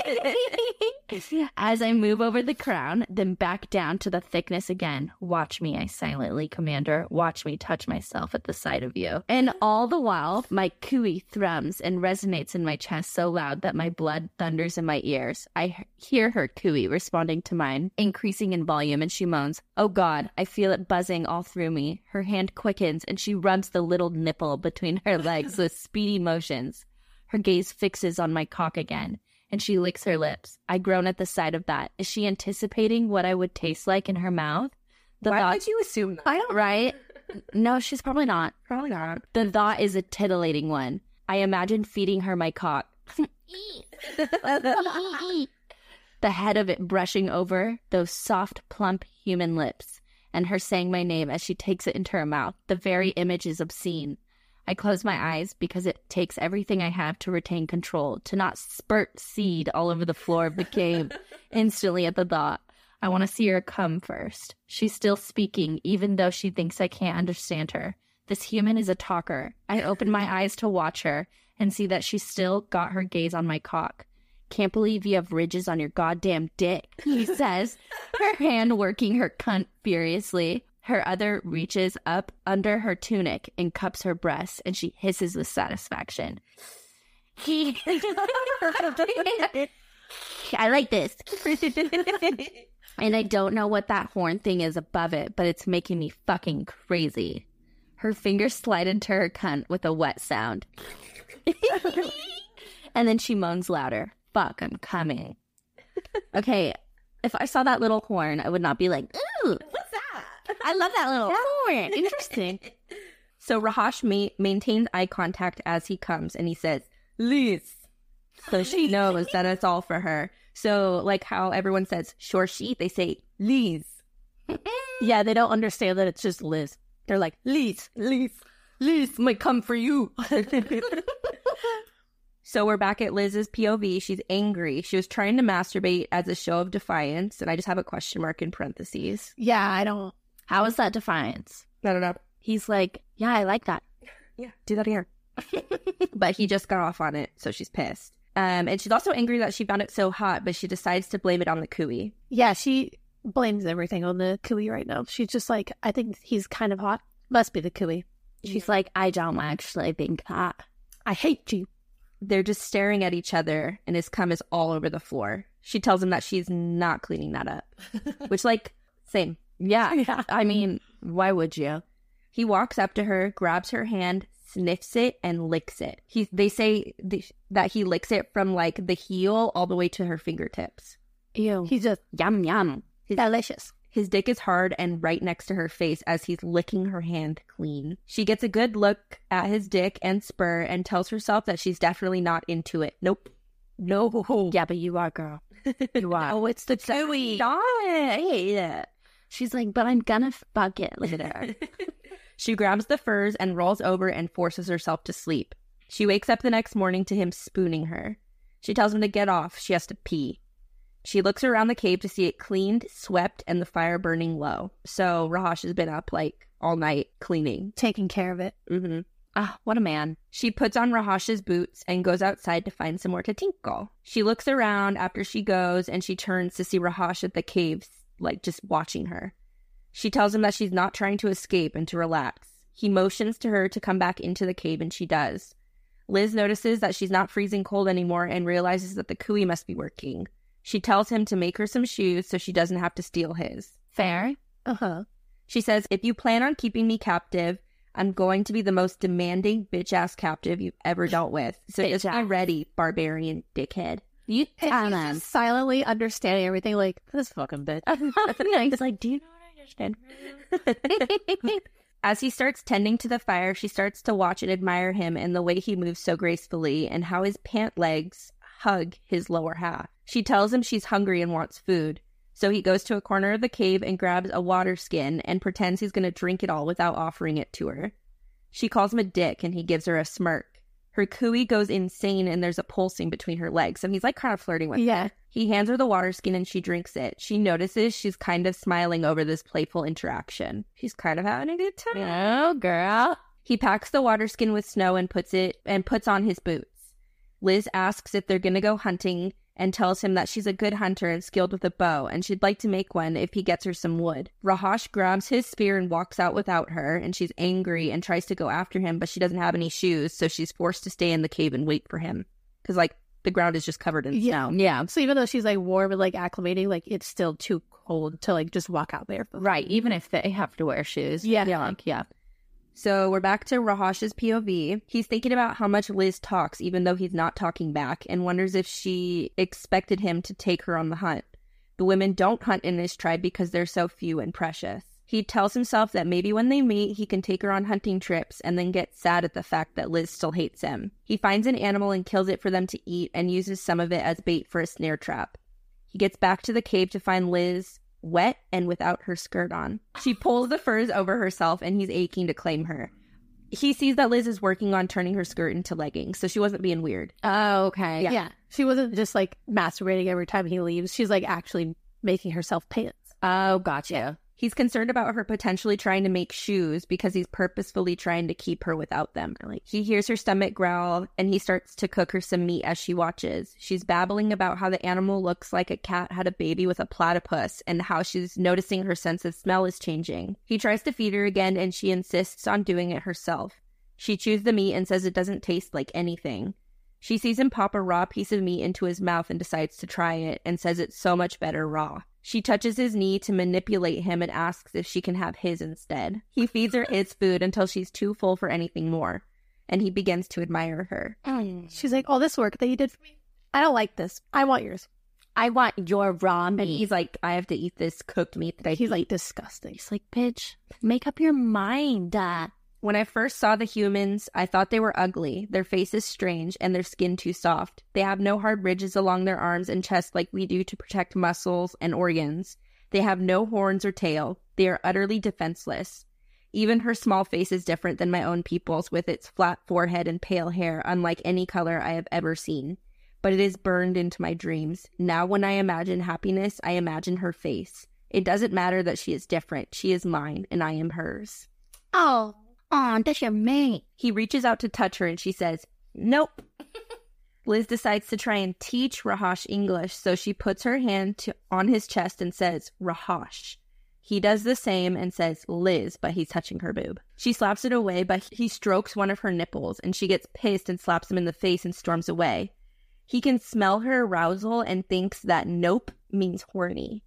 as I move over the crown, then back down to the thickness again. Watch me, I silently command her. Watch me touch myself at the sight of you. And all the while, my cooey thrums and resonates in my chest so loud that my blood thunders in my ears. I h- hear her cooey responding to mine, increasing in volume, and she moans, "Oh God, I feel it buzzing all through me." Her hand quickens, and she rubs the little nipple between her legs with speedy motions. Her gaze fixes on my cock again, and she licks her lips. I groan at the sight of that. Is she anticipating what I would taste like in her mouth? The Why thought, would you assume that? I don't, right? No, she's probably not. Probably not. The thought is a titillating one. I imagine feeding her my cock. The head of it brushing over those soft, plump human lips, and her saying my name as she takes it into her mouth. The very image is obscene. I close my eyes because it takes everything I have to retain control, to not spurt seed all over the floor of the cave instantly at the thought. I want to see her come first. She's still speaking, even though she thinks I can't understand her. This human is a talker. I open my eyes to watch her and see that she's still got her gaze on my cock. Can't believe you have ridges on your goddamn dick, he says, her hand working her cunt furiously. Her other reaches up under her tunic and cups her breasts, and she hisses with satisfaction. I like this. And I don't know what that horn thing is above it, but it's making me fucking crazy. Her fingers slide into her cunt with a wet sound. And then she moans louder. Fuck, I'm coming. Okay, if I saw that little horn, I would not be like, ooh, what's that? I love that little horn. Interesting. So Rahash ma- maintains eye contact as he comes, and he says, Liz. So she knows that it's all for her. So like how everyone says, sure she, they say, Liz. Yeah, they don't understand that it's just Liz. They're like, Liz, Liz, Liz might come for you. So we're back at Liz's P O V. She's angry. She was trying to masturbate as a show of defiance. And I just have a question mark in parentheses. Yeah, I don't. How is that defiance? I don't know. He's like, yeah, I like that. Yeah, do that here. But he just got off on it, so she's pissed. Um, and she's also angry that she found it so hot, but she decides to blame it on the cooey. Yeah, she blames everything on the cooey right now. She's just like, I think he's kind of hot. Must be the cooey. She's yeah. like, I don't actually think that. I hate you. They're just staring at each other, and his cum is all over the floor. She tells him that she's not cleaning that up. Which, like, same. Yeah. yeah. I mean, why would you? He walks up to her, grabs her hand, sniffs it, and licks it. He, they say th- that he licks it from, like, the heel all the way to her fingertips. Ew. He's just, yum, yum. He's delicious. His dick is hard and right next to her face as he's licking her hand clean. She gets a good look at his dick and spur and tells herself that she's definitely not into it. Nope. No. Yeah, but you are, girl. You are. Oh, it's the cooey. Stop it. I hate it. She's like, but I'm gonna fuck it later. She grabs the furs and rolls over and forces herself to sleep. She wakes up the next morning to him spooning her. She tells him to get off. She has to pee. She looks around the cave to see it cleaned, swept, and the fire burning low. So Rahash has been up, like, all night cleaning. Taking care of it. Mm-hmm. Ah, what a man. She puts on Rahash's boots and goes outside to find somewhere to tinkle. She looks around after she goes, and she turns to see Rahash at the caves, like just watching her. She tells him that she's not trying to escape and to relax. He motions to her to come back into the cave, and she does. Liz notices that she's not freezing cold anymore and realizes that the Kui must be working. She tells him to make her some shoes so she doesn't have to steal his. Fair. Uh-huh. She says, if you plan on keeping me captive, I'm going to be the most demanding bitch-ass captive you've ever dealt with. So just be ready, barbarian dickhead. You And tell he's them. just silently understanding everything like, this fucking bitch. Yeah, he's like, do you know what I understand? As he starts tending to the fire, she starts to watch and admire him and the way he moves so gracefully and how his pant legs hug his lower half. She tells him she's hungry and wants food. So he goes to a corner of the cave and grabs a water skin and pretends he's going to drink it all without offering it to her. She calls him a dick and he gives her a smirk. Her Kui goes insane and there's a pulsing between her legs. So he's like kind of flirting with her. Yeah. He hands her the water skin and she drinks it. She notices she's kind of smiling over this playful interaction. She's kind of having a good time. Oh, girl. He packs the water skin with snow and puts it and puts on his boots. Liz asks if they're going to go hunting and tells him that she's a good hunter and skilled with a bow, and she'd like to make one if he gets her some wood. Rahash grabs his spear and walks out without her, and she's angry and tries to go after him, but she doesn't have any shoes, so she's forced to stay in the cave and wait for him. Because, like, the ground is just covered in Yeah. snow. Yeah. So even though she's like warm and like acclimating, like it's still too cold to like just walk out there. Right. Even if they have to wear shoes. Yeah. Yeah. Like, yeah. So we're back to Rahash's P O V. He's thinking about how much Liz talks, even though he's not talking back, and wonders if she expected him to take her on the hunt. The women don't hunt in this tribe because they're so few and precious. He tells himself that maybe when they meet, he can take her on hunting trips and then get sad at the fact that Liz still hates him. He finds an animal and kills it for them to eat and uses some of it as bait for a snare trap. He gets back to the cave to find Liz wet and without her skirt on. She pulls the furs over herself and he's aching to claim her. He sees that Liz is working on turning her skirt into leggings, so she wasn't being weird. Oh, okay. Yeah. She wasn't just like masturbating every time he leaves. She's like actually making herself pants. Oh, gotcha. He's concerned about her potentially trying to make shoes because he's purposefully trying to keep her without them. Like, he hears her stomach growl and he starts to cook her some meat as she watches. She's babbling about how the animal looks like a cat had a baby with a platypus and how she's noticing her sense of smell is changing. He tries to feed her again and she insists on doing it herself. She chews the meat and says it doesn't taste like anything. She sees him pop a raw piece of meat into his mouth and decides to try it and says it's so much better raw. She touches his knee to manipulate him and asks if she can have his instead. He feeds her his food until she's too full for anything more, and he begins to admire her. She's like, all this work that you did for me, I don't like this. I want yours. I want your raw meat. And he's like, I have to eat this cooked meat that I He's like disgusting. He's like, bitch, make up your mind. Uh, When I first saw the humans, I thought they were ugly, their faces strange, and their skin too soft. They have no hard ridges along their arms and chest like we do to protect muscles and organs. They have no horns or tail. They are utterly defenseless. Even her small face is different than my own people's, with its flat forehead and pale hair, unlike any color I have ever seen. But it is burned into my dreams. Now when I imagine happiness, I imagine her face. It doesn't matter that she is different. She is mine, and I am hers. oh, oh, that's your mate. He reaches out to touch her and she says, nope. Liz decides to try and teach Rahash English, so she puts her hand to, on his chest and says, Rahash. He does the same and says, Liz, but he's touching her boob. She slaps it away, but he strokes one of her nipples and she gets pissed and slaps him in the face and storms away. He can smell her arousal and thinks that nope means horny.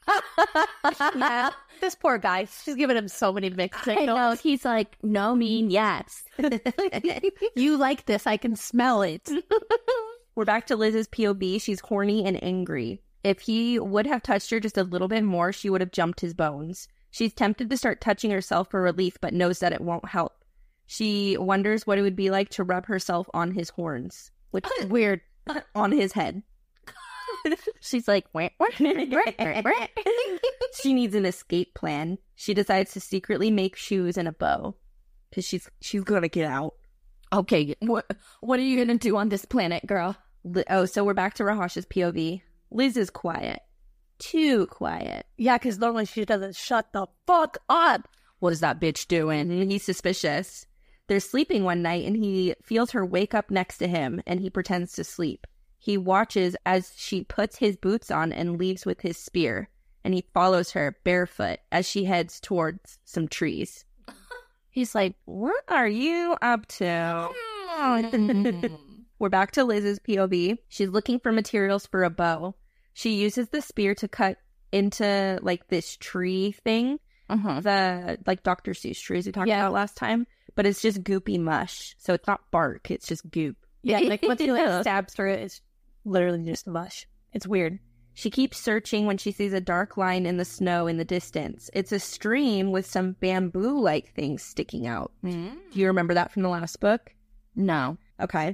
Yeah. This poor guy. She's giving him so many mixed I know. signals. He's like, no mean yes. You like this. I can smell it. We're back to Liz's P O V. She's horny and angry. If he would have touched her just a little bit more, she would have jumped his bones. She's tempted to start touching herself for relief, but knows that it won't help. She wonders what it would be like to rub herself on his horns, which is weird, on his head. She's like, where, where, where, where, where? She needs an escape plan. She decides to secretly make shoes and a bow because she's she's gonna get out. Okay, what what are you gonna do on this planet, girl? Li- Oh, so we're back to Rahash's P O V. Liz is quiet, too quiet. Yeah, because normally she doesn't shut the fuck up. What is that bitch doing? And he's suspicious. They're sleeping one night and he feels her wake up next to him and he pretends to sleep. He watches as she puts his boots on and leaves with his spear, and he follows her barefoot as she heads towards some trees. He's like, what are you up to? We're back to Liz's P O V. She's looking for materials for a bow. She uses the spear to cut into like this tree thing, uh-huh. the like Doctor Seuss trees we talked yeah. about last time, but it's just goopy mush. So it's not bark, it's just goop. Yeah, like once you like stabs through it, it's literally just mush. It's weird. She keeps searching when she sees a dark line in the snow in the distance. It's a stream with some bamboo-like things sticking out. Mm. Do you remember that from the last book? No. Okay.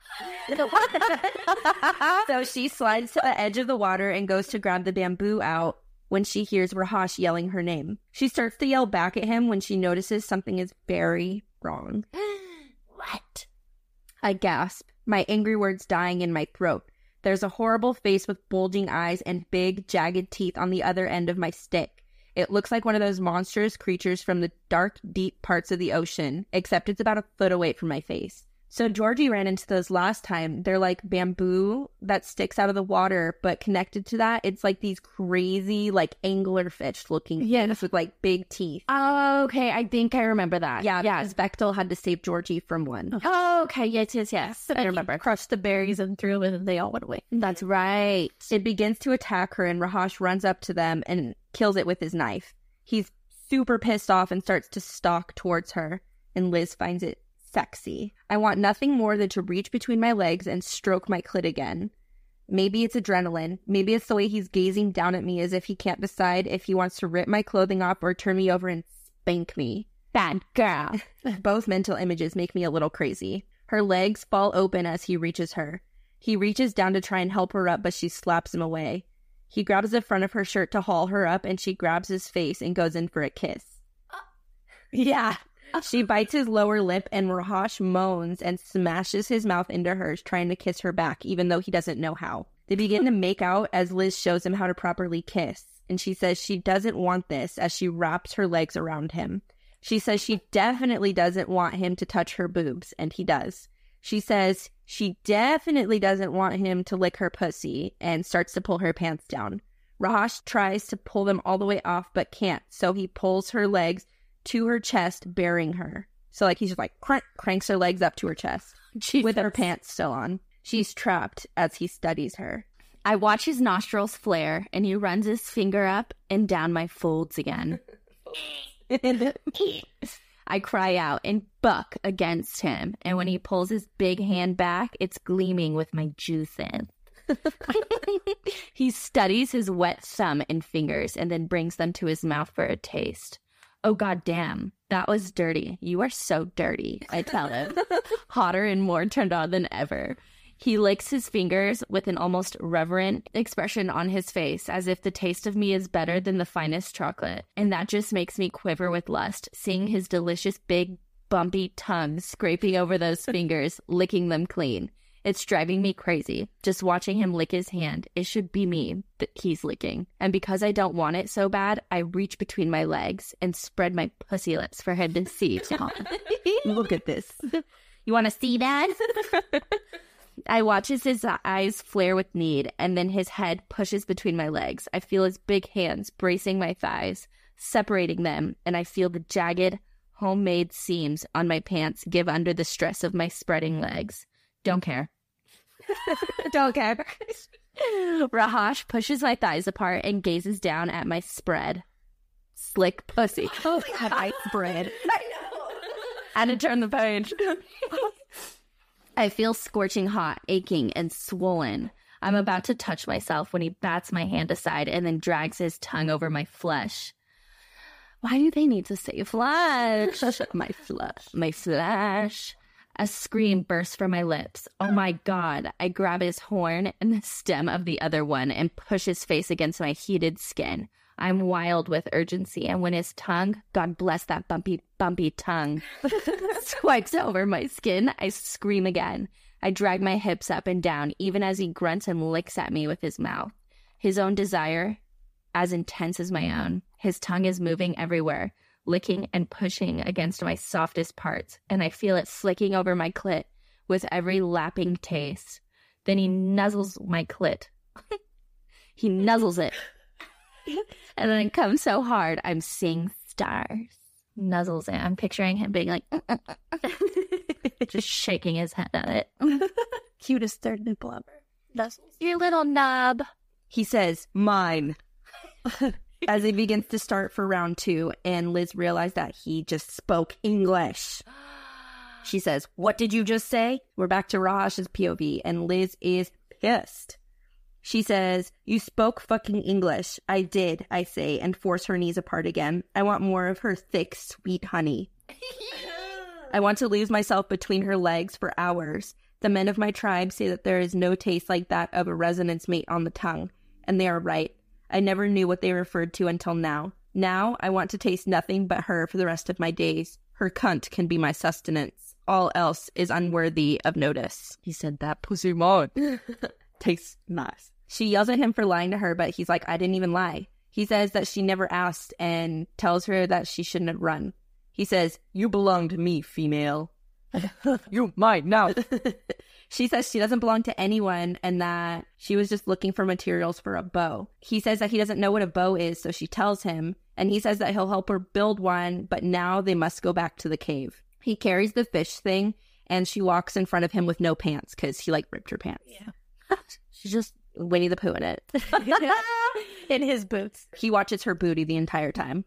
So she slides to the edge of the water and goes to grab the bamboo out when she hears Rahash yelling her name. She starts to yell back at him when she notices something is very wrong. What? I gasp, my angry words dying in my throat. There's a horrible face with bulging eyes and big, jagged teeth on the other end of my stick. It looks like one of those monstrous creatures from the dark, deep parts of the ocean, except it's about a foot away from my face. So Georgie ran into those last time. They're like bamboo that sticks out of the water, but connected to that, it's like these crazy, like anglerfish looking yes. things with like big teeth. Oh, okay. I think I remember that. Yeah, yeah. Because Bechtel had to save Georgie from one. Oh, okay. Yes, yes, yes. I remember. Crushed the berries and threw them, and they all went away. That's right. It begins to attack her, and Rahash runs up to them and kills it with his knife. He's super pissed off and starts to stalk towards her, and Liz finds it sexy. I want nothing more than to reach between my legs and stroke my clit again. Maybe it's adrenaline. Maybe it's the way he's gazing down at me as if he can't decide if he wants to rip my clothing off or turn me over and spank me. Bad girl. Both mental images make me a little crazy. Her legs fall open as he reaches her. He reaches down to try and help her up, but she slaps him away. He grabs the front of her shirt to haul her up, and she grabs his face and goes in for a kiss. Yeah. She bites his lower lip, and Rahash moans and smashes his mouth into hers, trying to kiss her back, even though he doesn't know how. They begin to make out as Liz shows him how to properly kiss, and she says she doesn't want this as she wraps her legs around him. She says she definitely doesn't want him to touch her boobs, and he does. She says she definitely doesn't want him to lick her pussy, and starts to pull her pants down. Rahash tries to pull them all the way off, but can't, so he pulls her legs to her chest, bearing her. So like he's just like crank, cranks her legs up to her chest Jesus. With her pants still on. She's trapped as he studies her. I watch his nostrils flare, and he runs his finger up and down my folds again. I cry out and buck against him, and when he pulls his big hand back, it's gleaming with my juices. He studies his wet thumb and fingers and then brings them to his mouth for a taste. Oh, god damn, that was dirty. You are so dirty, I tell him, hotter and more turned on than ever. He licks his fingers with an almost reverent expression on his face, as if the taste of me is better than the finest chocolate. And that just makes me quiver with lust, seeing his delicious big, bumpy tongue scraping over those fingers, licking them clean. It's driving me crazy. Just watching him lick his hand. It should be me that he's licking. And because I don't want it so bad, I reach between my legs and spread my pussy lips for him to see. Look at this. You want to see that? I watch as his eyes flare with need, and then his head pushes between my legs. I feel his big hands bracing my thighs, separating them, and I feel the jagged, homemade seams on my pants give under the stress of my spreading legs. Don't care. Don't care. Rahash pushes my thighs apart and gazes down at my spread. Slick pussy. Oh my god, I spread. I know. Had to turn the page. I feel scorching hot, aching, and swollen. I'm about to touch myself when he bats my hand aside and then drags his tongue over my flesh. Why do they need to say flesh? My flesh. My flesh. A scream bursts from my lips. Oh my god. I grab his horn and the stem of the other one and push his face against my heated skin. I'm wild with urgency, and when his tongue, God bless that bumpy, bumpy tongue, swipes over my skin, I scream again. I drag my hips up and down, even as he grunts and licks at me with his mouth. His own desire, as intense as my own. His tongue is moving everywhere, licking and pushing against my softest parts, and I feel it flicking over my clit with every lapping taste. Then he nuzzles my clit. He nuzzles it. And then it comes so hard, I'm seeing stars. Nuzzles it. I'm picturing him being like, just shaking his head at it. Cutest third nipple ever. Nuzzles. Your little nub. He says, mine. As he begins to start for round two, and Liz realized that he just spoke English. She says, what did you just say? We're back to Rahash's P O V, and Liz is pissed. She says, you spoke fucking English. I did, I say, and force her knees apart again. I want more of her thick, sweet honey. I want to lose myself between her legs for hours. The men of my tribe say that there is no taste like that of a resonance mate on the tongue, and they are right. I never knew what they referred to until now. Now, I want to taste nothing but her for the rest of my days. Her cunt can be my sustenance. All else is unworthy of notice. He said that pussy mine. Tastes nice. She yells at him for lying to her, but he's like, I didn't even lie. He says that she never asked and tells her that she shouldn't have run. He says, you belong to me, female. You mine now. She says she doesn't belong to anyone and that she was just looking for materials for a bow. He says that he doesn't know what a bow is, so she tells him, and he says that he'll help her build one, but now they must go back to the cave. He carries the fish thing, and she walks in front of him with no pants because he, like, ripped her pants. Yeah. She's just Winnie the Pooh in it. In his boots. He watches her booty the entire time.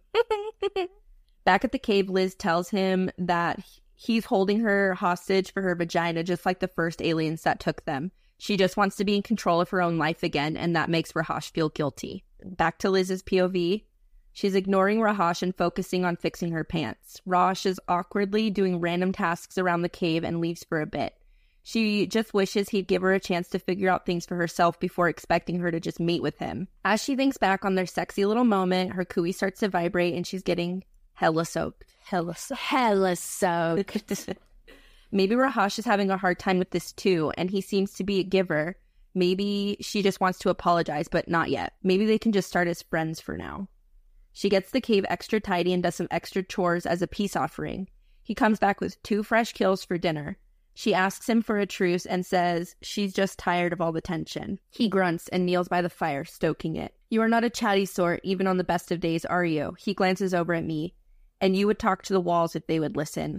Back at the cave, Liz tells him that he's holding her hostage for her vagina, just like the first aliens that took them. She just wants to be in control of her own life again, and that makes Rahash feel guilty. Back to Liz's P O V. She's ignoring Rahash and focusing on fixing her pants. Rahash is awkwardly doing random tasks around the cave and leaves for a bit. She just wishes he'd give her a chance to figure out things for herself before expecting her to just mate with him. As she thinks back on their sexy little moment, her cooey starts to vibrate and she's getting hella soaked. Hella soaked. Hella soaked. Maybe Rahash is having a hard time with this too, and he seems to be a giver. Maybe she just wants to apologize, but not yet. Maybe they can just start as friends for now. She gets the cave extra tidy and does some extra chores as a peace offering. He comes back with two fresh kills for dinner. She asks him for a truce and says she's just tired of all the tension. He grunts and kneels by the fire, stoking it. You are not a chatty sort, even on the best of days, are you? He glances over at me. And you would talk to the walls if they would listen.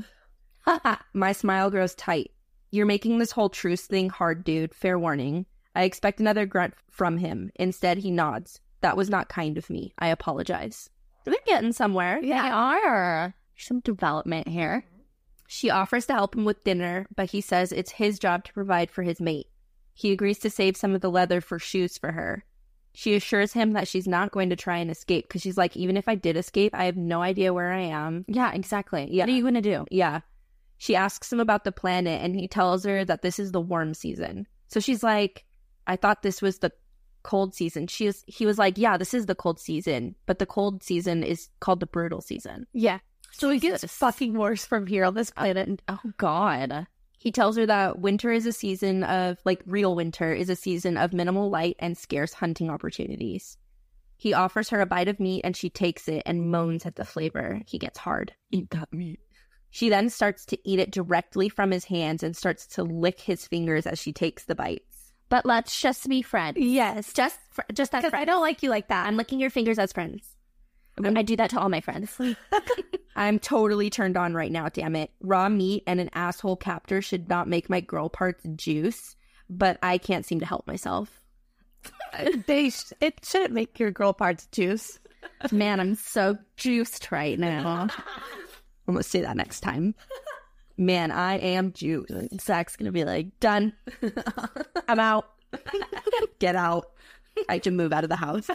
My smile grows tight. You're making this whole truce thing hard, dude. Fair warning. I expect another grunt from him. Instead, he nods. That was not kind of me. I apologize. They're getting somewhere. They are. Some development here. She offers to help him with dinner, but he says it's his job to provide for his mate. He agrees to save some of the leather for shoes for her. She assures him that she's not going to try and escape because she's like, even if I did escape, I have no idea where I am. Yeah, exactly. Yeah. What are you going to do? Yeah. She asks him about the planet, and he tells her that this is the warm season. So she's like, I thought this was the cold season. She is, he was like, yeah, this is the cold season, but the cold season is called the brutal season. Yeah. So it gets fucking worse from here on this planet. Oh, God. He tells her that winter is a season of, like, real winter is a season of minimal light and scarce hunting opportunities. He offers her a bite of meat, and she takes it and moans at the flavor. He gets hard. Eat that meat. She then starts to eat it directly from his hands and starts to lick his fingers as she takes the bites. But let's just be friends. Yes. Just, fr- just as Because friends. I don't like you like that. I'm licking your fingers as friends. I do that to all my friends. I'm totally turned on right now, damn it. Raw meat and an asshole captor should not make my girl parts juice, but I can't seem to help myself. they sh- it shouldn't make your girl parts juice. Man, I'm so juiced right now. I'm going to say that next time. Man, I am juiced. Zach's going to be like, done. I'm out. Get out. I have to move out of the house.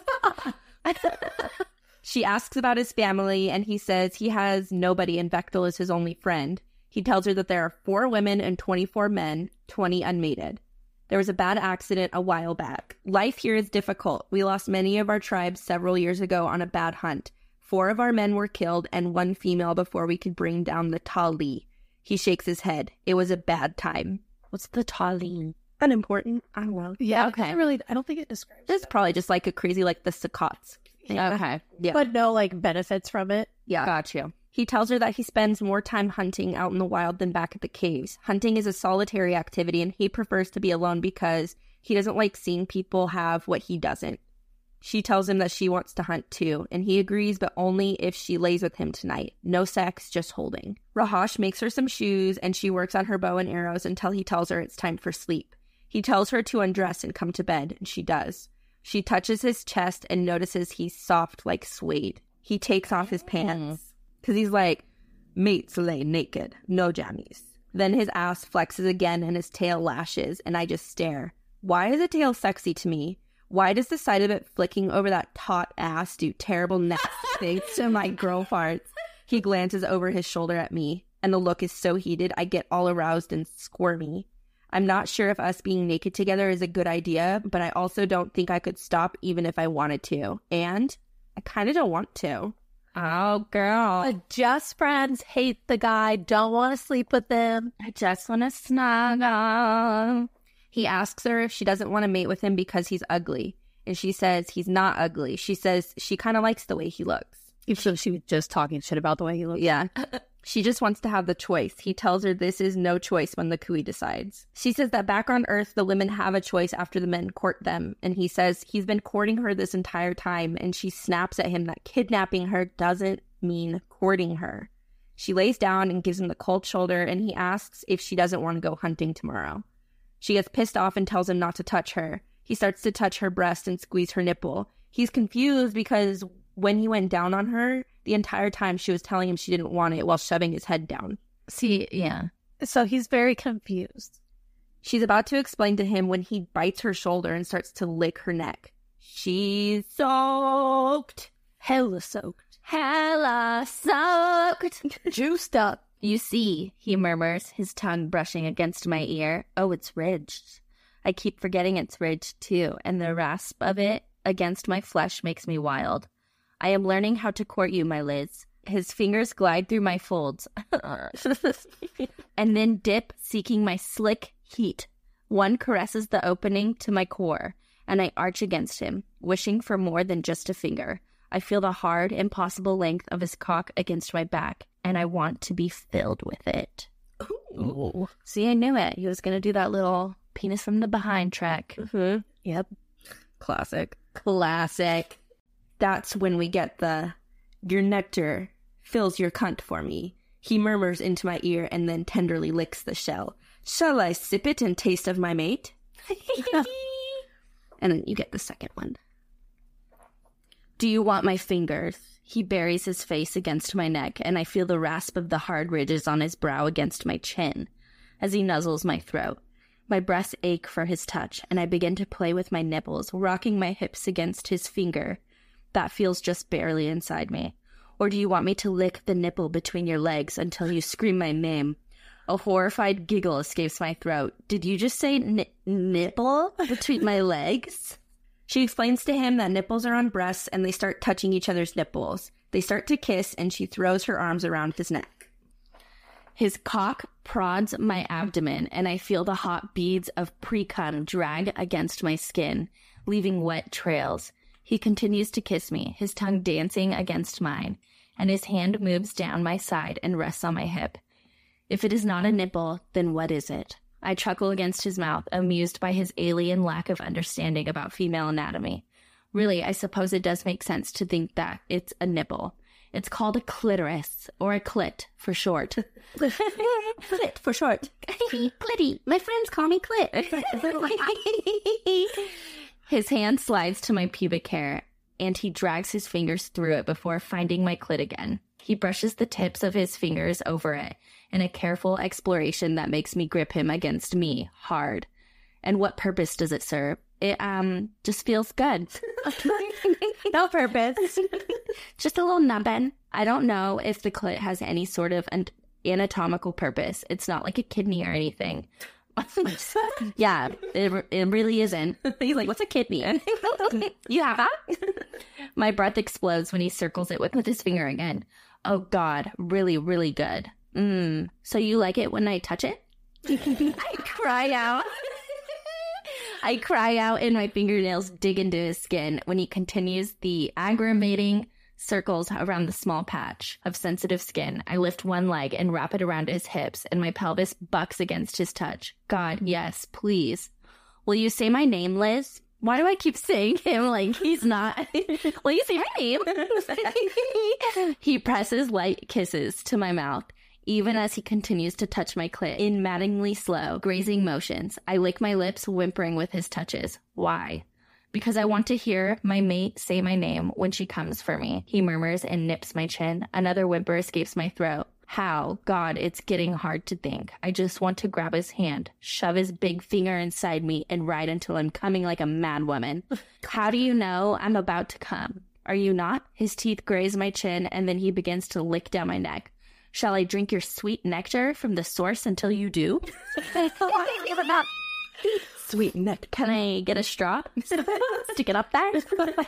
She asks about his family, and he says he has nobody and Vectel is his only friend. He tells her that there are four women and twenty-four men, twenty unmated. There was a bad accident a while back. Life here is difficult. We lost many of our tribes several years ago on a bad hunt. Four of our men were killed and one female before we could bring down the Tali. He shakes his head. It was a bad time. What's the Tali? Unimportant. I don't know. Yeah, Okay. I really, I don't think it describes It's it. probably just like a crazy, like the Sakots. Okay. Yeah. But no, like, benefits from it. Yeah. Got you. He tells her that he spends more time hunting out in the wild than back at the caves. Hunting is a solitary activity, and he prefers to be alone because he doesn't like seeing people have what he doesn't. She tells him that she wants to hunt too, and he agrees, but only if she lays with him tonight. No sex, just holding. Rahash makes her some shoes, and she works on her bow and arrows until he tells her it's time for sleep. He tells her to undress and come to bed, and she does. She touches his chest and notices he's soft like suede. He takes off his pants, because he's like, mates lay naked, no jammies. Then his ass flexes again and his tail lashes, and I just stare. Why is a tail sexy to me? Why does the sight of it flicking over that taut ass do terrible nasty things to my girl farts? He glances over his shoulder at me, and the look is so heated I get all aroused and squirmy. I'm not sure if us being naked together is a good idea, but I also don't think I could stop even if I wanted to. And I kind of don't want to. Oh, girl. But just friends, hate the guy, don't want to sleep with him. I just want to snuggle. He asks her if she doesn't want to mate with him because he's ugly. And she says he's not ugly. She says she kind of likes the way he looks. So she was just talking shit about the way he looks. Yeah. She just wants to have the choice. He tells her this is no choice when the Kui decides. She says that back on Earth, the women have a choice after the men court them. And he says he's been courting her this entire time. And she snaps at him that kidnapping her doesn't mean courting her. She lays down and gives him the cold shoulder. And he asks if she doesn't want to go hunting tomorrow. She gets pissed off and tells him not to touch her. He starts to touch her breast and squeeze her nipple. He's confused because when he went down on her, the entire time she was telling him she didn't want it while shoving his head down. See, yeah. So he's very confused. She's about to explain to him when he bites her shoulder and starts to lick her neck. She's soaked. Hella soaked. Hella soaked. Juiced up. You see, he murmurs, his tongue brushing against my ear. Oh, it's ridged. I keep forgetting it's ridged too, and the rasp of it against my flesh makes me wild. I am learning how to court you, my Liz. His fingers glide through my folds, and then dip, seeking my slick heat. One caresses the opening to my core, and I arch against him, wishing for more than just a finger. I feel the hard, impossible length of his cock against my back, and I want to be filled with it. Ooh. See, I knew it. He was going to do that little penis from the behind track. Mm-hmm. Yep. Classic. Classic. That's when we get the, your nectar fills your cunt for me. He murmurs into my ear and then tenderly licks the shell. Shall I sip it and taste of my mate? And then you get the second one. Do you want my fingers? He buries his face against my neck, and I feel the rasp of the hard ridges on his brow against my chin as he nuzzles my throat. My breasts ache for his touch, and I begin to play with my nipples, rocking my hips against his finger. That feels just barely inside me. Or do you want me to lick the nipple between your legs until you scream my name? A horrified giggle escapes my throat. Did you just say n- nipple between my legs? She explains to him that nipples are on breasts, and they start touching each other's nipples. They start to kiss, and she throws her arms around his neck. His cock prods my abdomen, and I feel the hot beads of pre-cum drag against my skin, leaving wet trails. He continues to kiss me, his tongue dancing against mine, and his hand moves down my side and rests on my hip. If it is not a nipple, then what is it? I chuckle against his mouth, amused by his alien lack of understanding about female anatomy. Really, I suppose it does make sense to think that it's a nipple. It's called a clitoris, or a clit for short. Clit for short. Clitty. My friends call me Clit. His hand slides to my pubic hair, and he drags his fingers through it before finding my clit again. He brushes the tips of his fingers over it in a careful exploration that makes me grip him against me hard. And what purpose does it serve? It, um, just feels good. No purpose. Just a little nubbin. I don't know if the clit has any sort of an anatomical purpose. It's not like a kidney or anything. Yeah, it, it really isn't. He's like, what's a kidney? You have that? My breath explodes when he circles it with, with his finger again. Oh, God. Really, really good. Mm. So you like it when I touch it? I cry out. I cry out and my fingernails dig into his skin when he continues the aggravating circles around the small patch of sensitive skin. I lift one leg and wrap it around his hips, and my pelvis bucks against his touch. God, yes, please. Will you say my name, Liz? Why do I keep saying him like he's not? Will you say my name? He presses light kisses to my mouth, even as he continues to touch my clit in maddeningly slow, grazing motions. I lick my lips, whimpering with his touches. Why? Because I want to hear my mate say my name when she comes for me. He murmurs and nips my chin. Another whimper escapes my throat. How? God, it's getting hard to think. I just want to grab his hand, shove his big finger inside me, and ride until I'm coming like a mad woman. How do you know I'm about to come? Are you not? His teeth graze my chin, and then he begins to lick down my neck. Shall I drink your sweet nectar from the source until you do? Sweet nectar. Can I get a straw? Stick it up there?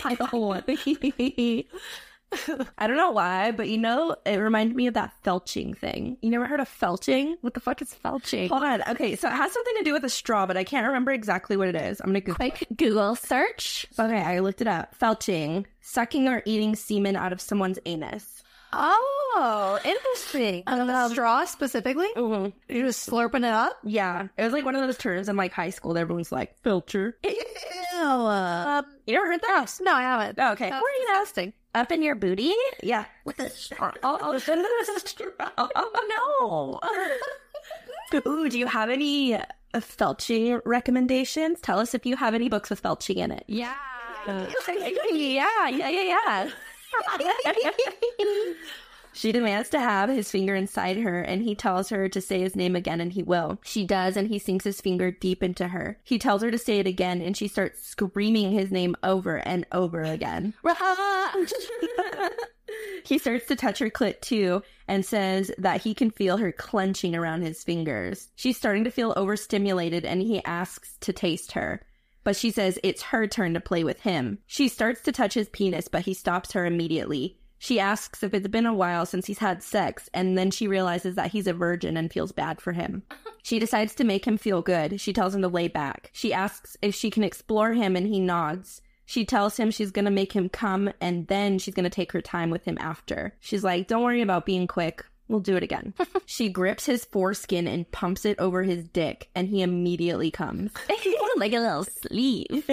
I don't know why, but you know, it reminded me of that felching thing. You never heard of felching? What the fuck is felching? Hold on. Okay, so it has something to do with a straw, but I can't remember exactly what it is. I'm gonna Google. Quick Google search. Okay, I looked it up. Felching. Sucking or eating semen out of someone's anus. Oh, interesting. Um, straw specifically? Mm-hmm. You're just slurping it up? Yeah. It was like one of those terms in like high school that everyone's like, filter. Ew. Um, you never heard that? no, I haven't. Oh, okay. Where are you nasty? Up in your booty? Yeah. With a straw. Oh, oh, no. Ooh, do you have any uh, felching recommendations? Tell us if you have any books with felching in it. Yeah. Uh, yeah, yeah, yeah, yeah. She demands to have his finger inside her, and he tells her to say his name again, and he will. She does, and he sinks his finger deep into her. He tells her to say it again, and she starts screaming his name over and over again. He starts to touch her clit too, and says that he can feel her clenching around his fingers. She's starting to feel overstimulated, and he asks to taste her. But she says it's her turn to play with him. She starts to touch his penis, but he stops her immediately. She asks if it's been a while since he's had sex, and then she realizes that he's a virgin and feels bad for him. She decides to make him feel good. She tells him to lay back. She asks if she can explore him, and he nods. She tells him she's gonna make him come, and then she's gonna take her time with him after. She's like, don't worry about being quick. We'll do it again. She grips his foreskin and pumps it over his dick, and he immediately comes. Like a little sleeve.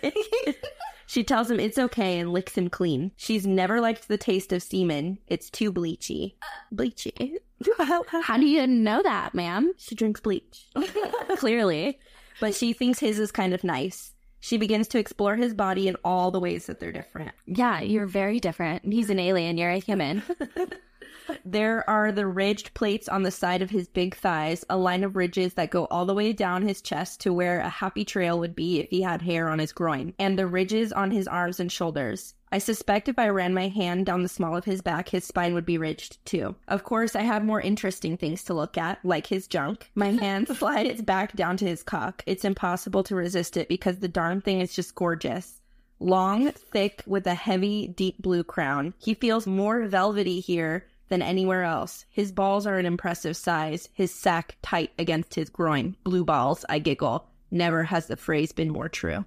She tells him it's okay and licks him clean. She's never liked the taste of semen. It's too bleachy. Bleachy? How do you know that, ma'am? She drinks bleach. Clearly. But she thinks his is kind of nice. She begins to explore his body in all the ways that they're different. Yeah, you're very different. He's an alien. You're a human. There are the ridged plates on the side of his big thighs, a line of ridges that go all the way down his chest to where a happy trail would be if he had hair on his groin, and the ridges on his arms and shoulders. I suspect if I ran my hand down the small of his back, his spine would be ridged too. Of course, I have more interesting things to look at, like his junk. My hand slide its back down to his cock. It's impossible to resist it because the darn thing is just gorgeous. Long, thick, with a heavy, deep blue crown. He feels more velvety here than anywhere else. His balls are an impressive size, his sack tight against his groin. Blue balls, I giggle. Never has the phrase been more true.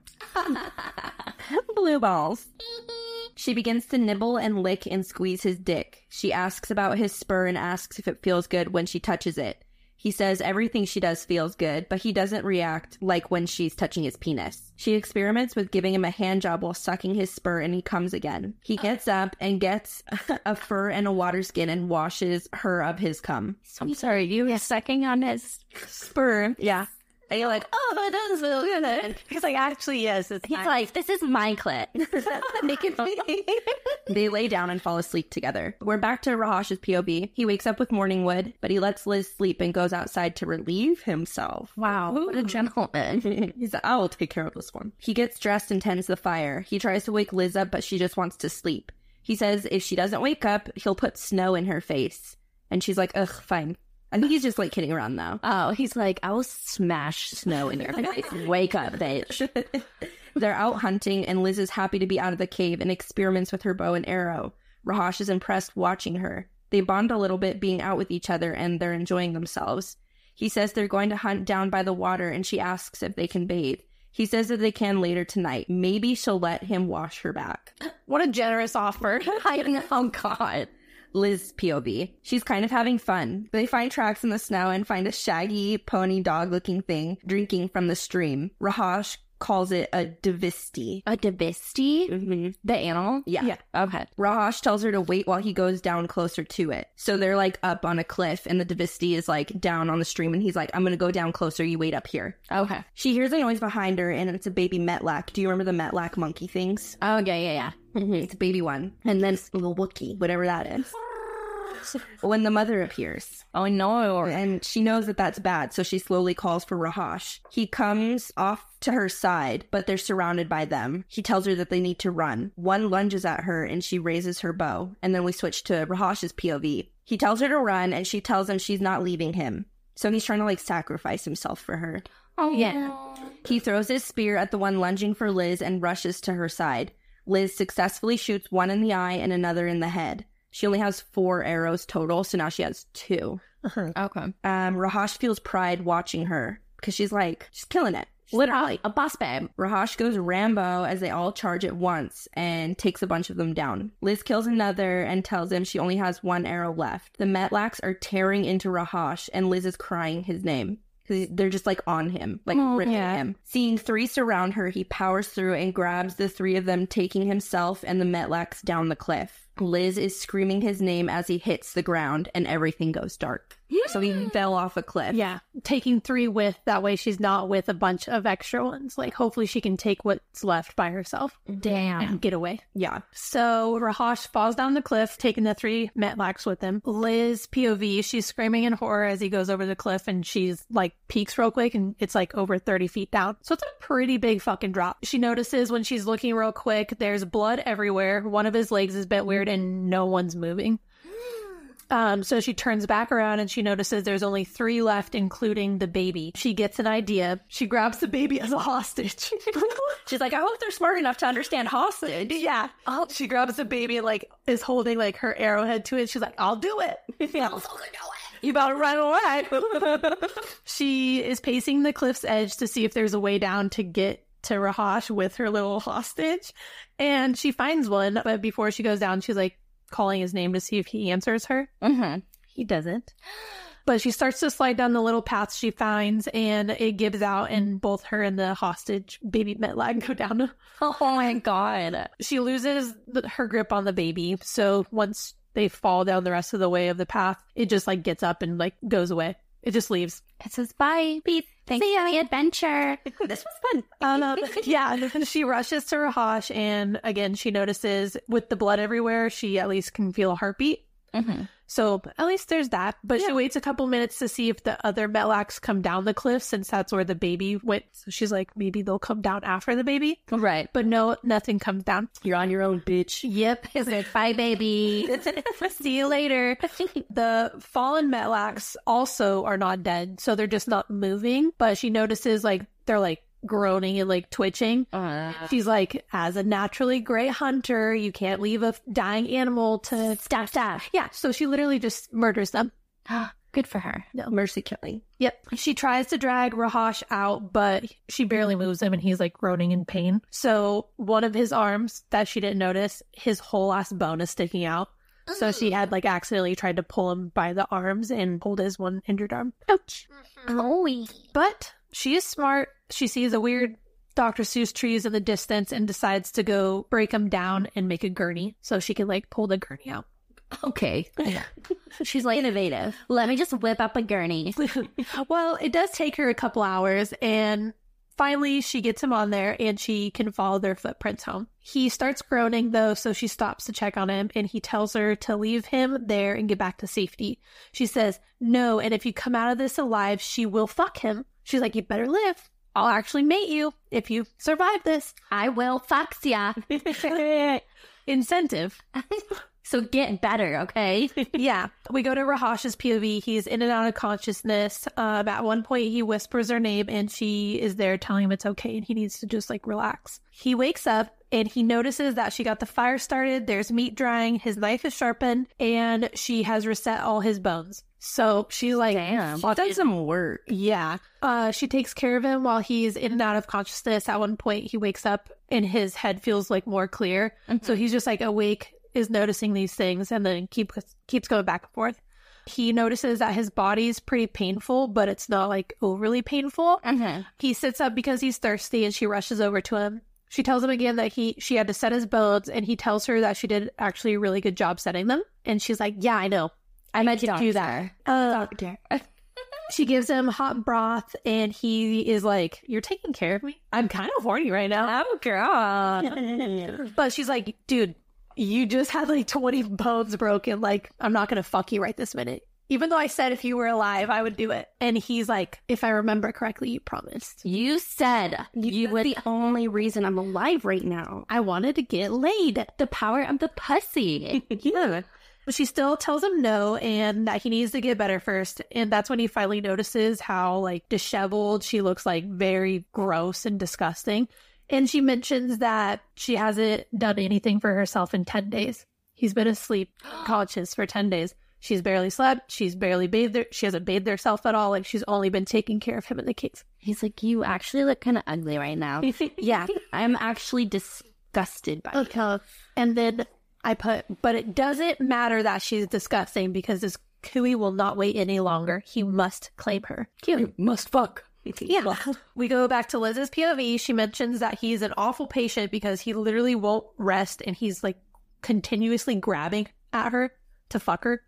Blue balls. She begins to nibble and lick and squeeze his dick. She asks about his spur and asks if it feels good when she touches it. He says everything she does feels good, but he doesn't react like when she's touching his penis. She experiments with giving him a hand job while sucking his spur, and he comes again. He gets up and gets a fur and a water skin and washes her of his cum. I'm sorry, you were sucking on his Spur. Yeah. And you're like, oh, it does feel good. And he's like, actually, yes. It's He's not- like, this is my clit. They lay down and fall asleep together. We're back to Rahash's P O V. He wakes up with morning wood, but he lets Liz sleep and goes outside to relieve himself. Wow, what a gentleman. He's like, I'll take care of this one. He gets dressed and tends the fire. He tries to wake Liz up, but she just wants to sleep. He says if she doesn't wake up, he'll put snow in her face. And she's like, ugh, fine. I think he's just like kidding around though. Oh, he's like, I will smash snow in your face. Wake up, bitch. They're out hunting, and Liz is happy to be out of the cave and experiments with her bow and arrow. Rahash is impressed watching her. They bond a little bit being out with each other, and they're enjoying themselves. He says they're going to hunt down by the water, and she asks if they can bathe. He says that they can later tonight. Maybe she'll let him wash her back. What a generous offer. I know. Oh, God. Liz P O V. She's kind of having fun. They find tracks in the snow and find a shaggy pony dog-looking thing drinking from the stream. Rahash calls it a Devisti. A Devisti? Mm-hmm. The animal? Yeah. Yeah. Okay. Rahash tells her to wait while he goes down closer to it. So they're like up on a cliff and the Devisti is like down on the stream and he's like, I'm gonna go down closer, you wait up here. Okay. She hears a noise behind her and it's a baby Metlak. Do you remember the Metlak monkey things? Oh, yeah, yeah, yeah. Mm-hmm. It's a baby one. And then a little Wookiee, whatever that is. When the mother appears. Oh, no. And she knows that that's bad, so she slowly calls for Rahash. He comes off to her side, but they're surrounded by them. He tells her that they need to run. One lunges at her, and she raises her bow. And then we switch to Rahash's P O V. He tells her to run, and she tells him she's not leaving him. So he's trying to, like, sacrifice himself for her. Oh, Yeah. He throws his spear at the one lunging for Liz and rushes to her side. Liz successfully shoots one in the eye and another in the head. She only has four arrows total, so now she has two. Okay. Um, Rahash feels pride watching her because she's like, she's killing it. Literally. A boss babe. Rahash goes Rambo as they all charge at once and takes a bunch of them down. Liz kills another and tells him she only has one arrow left. The Metlaks are tearing into Rahash and Liz is crying his name. They're just like on him, like Oh, ripping yeah. him. Seeing three surround her, he powers through and grabs the three of them, taking himself and the Metlaks down the cliff. Liz is screaming his name as he hits the ground and everything goes dark. So he fell off a cliff. Yeah. Taking three with, that way she's not with a bunch of extra ones. Like, hopefully she can take what's left by herself Damn. and get away. Yeah. So Rahash falls down the cliff, taking the three Metlaks with him. Liz, P O V, she's screaming in horror as he goes over the cliff and she's like peeks real quick and it's like over thirty feet down. So it's a pretty big fucking drop. She notices when she's looking real quick, there's blood everywhere. One of his legs is bent weird and no one's moving. Um, so she turns back around and she notices there's only three left, including the baby. She gets an idea. She grabs the baby as a hostage. She's like, I hope they're smart enough to understand hostage. Yeah. Oh, she grabs the baby and like is holding like her arrowhead to it. She's like, I'll do it. I'll fucking do it. You better run away. She is pacing the cliff's edge to see if there's a way down to get to Rahash with her little hostage. And she finds one, but before she goes down, she's like calling his name to see if he answers her. Mm-hmm. He doesn't. But she starts to slide down the little path she finds, and it gives out, and both her and the hostage baby Metlak go down. Oh my god. She loses the, her grip on the baby, so once they fall down the rest of the way of the path, it just like gets up and like goes away. It just leaves. It says bye. Beep. Thanks for the adventure. This was fun. Um, yeah, she rushes to Rahash, and again, she notices with the blood everywhere, she at least can feel a heartbeat. Mm-hmm. So at least there's that. But she waits a couple minutes to see if the other Metlaks come down the cliff, since that's where the baby went. So she's like, maybe they'll come down after the baby. Right. But no, nothing comes down. You're on your own, bitch. Yep. Is it bye, baby? See you later. The fallen Metlaks also are not dead, so they're just not moving. But she notices like they're like groaning and like twitching. Uh, She's like, as a naturally great hunter, you can't leave a dying animal to Stop, stop. yeah. So she literally just murders them. Good for her. Mercy killing. Yep. She tries to drag Rahash out, but she barely moves him and he's like groaning in pain. So one of his arms that she didn't notice, his whole ass bone is sticking out. So she had like accidentally tried to pull him by the arms and pulled his one injured arm. Ouch. Oh, But she is smart. She sees a weird Doctor Seuss trees in the distance and decides to go break them down and make a gurney so she can like pull the gurney out. okay. She's like, innovative. Let me just whip up a gurney. Well, it does take her a couple hours, and finally she gets him on there and she can follow their footprints home. He starts groaning though, so she stops to check on him and he tells her to leave him there and get back to safety. She says, no, and if you come out of this alive, she will fuck him. She's like, you better live. I'll actually mate you if you survive this. I will fuck ya. Incentive. So get better, okay? Yeah. We go to Rahash's P O V. He's in and out of consciousness. Um, at one point, he whispers her name and she is there telling him it's okay and he needs to just like relax. He wakes up and he notices that she got the fire started. There's meat drying. His knife is sharpened and she has reset all his bones. So she's like, Damn. That's some work. Yeah. Uh, she takes care of him while he's in and out of consciousness. At one point, he wakes up and his head feels like more clear. Mm-hmm. So he's just like awake, is noticing these things, and then keep, keeps going back and forth. He notices that his body's pretty painful, but it's not like overly painful. Mm-hmm. He sits up because he's thirsty, and she rushes over to him. She tells him again that he she had to set his bones, and he tells her that she did actually a really good job setting them. And she's like, yeah, I know. I meant to do that. Uh, Doctor. She gives him hot broth, and he is like, you're taking care of me? I'm kind of horny right now. Oh, girl. But she's like, dude, you just had like twenty bones broken. Like, I'm not going to fuck you right this minute. Even though I said if you were alive, I would do it. And he's like, if I remember correctly, you promised. You said you, you were the only reason I'm alive right now. I wanted to get laid. The power of the pussy. Yeah. But she still tells him no, and that he needs to get better first. And that's when he finally notices how, like, disheveled she looks, like, very gross and disgusting. And she mentions that she hasn't done anything for herself in ten days. He's been asleep conscious for ten days. She's barely slept. She's barely bathed. Her, she hasn't bathed herself at all. Like, she's only been taking care of him in the cave. He's like, you actually look kind of ugly right now. Yeah, I'm actually disgusted by okay. you. And then I put, but it doesn't matter that she's disgusting because this Kui will not wait any longer. He must claim her. Cute. Must fuck. Yeah. We go back to Liz's P O V. She mentions that he's an awful patient because he literally won't rest, and he's like continuously grabbing at her to fuck her.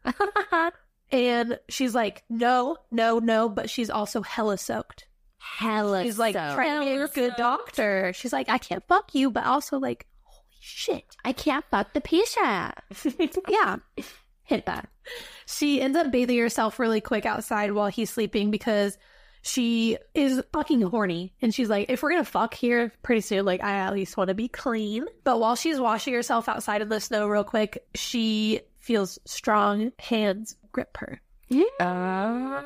And she's like, no, no, no, but she's also hella soaked. Hella She's like, soaked. trying to be a good doctor. She's like, I can't fuck you, but also like, shit, I can't fuck the patient. Yeah. Hit that. She ends up bathing herself really quick outside while he's sleeping because she is fucking horny. And she's like, if we're gonna fuck here pretty soon, like, I at least want to be clean. But while she's washing herself outside in the snow real quick, she feels strong hands grip her. Uh,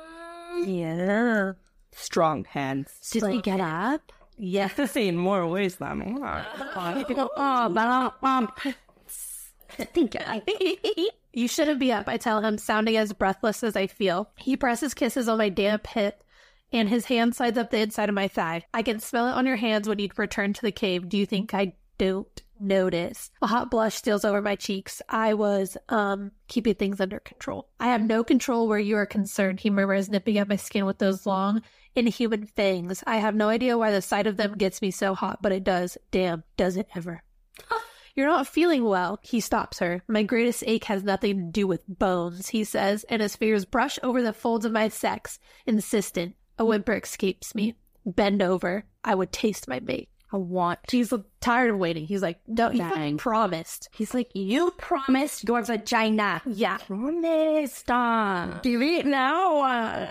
yeah. Strong hands. Did we get up? Yes, in more ways than one. Oh, but um, think you shouldn't be up, I tell him, sounding as breathless as I feel. He presses kisses on my damp hip, and his hand slides up the inside of my thigh. I can smell it on your hands when you'd return to the cave. Do you think I don't notice? A hot blush steals over my cheeks. I was, um, keeping things under control. I have no control where you are concerned, he murmurs, nipping at my skin with those long, inhuman fangs. I have no idea why the sight of them gets me so hot, but it does. Damn, does it ever. You're not feeling well, he stops her. My greatest ache has nothing to do with bones, he says, and his fingers brush over the folds of my sex, insistent. A whimper escapes me. Bend over. I would taste my mate. I want. He's tired of waiting. He's like, no, you promised. He's like, you promised your vagina. Yeah. Promised. Uh, Give it now.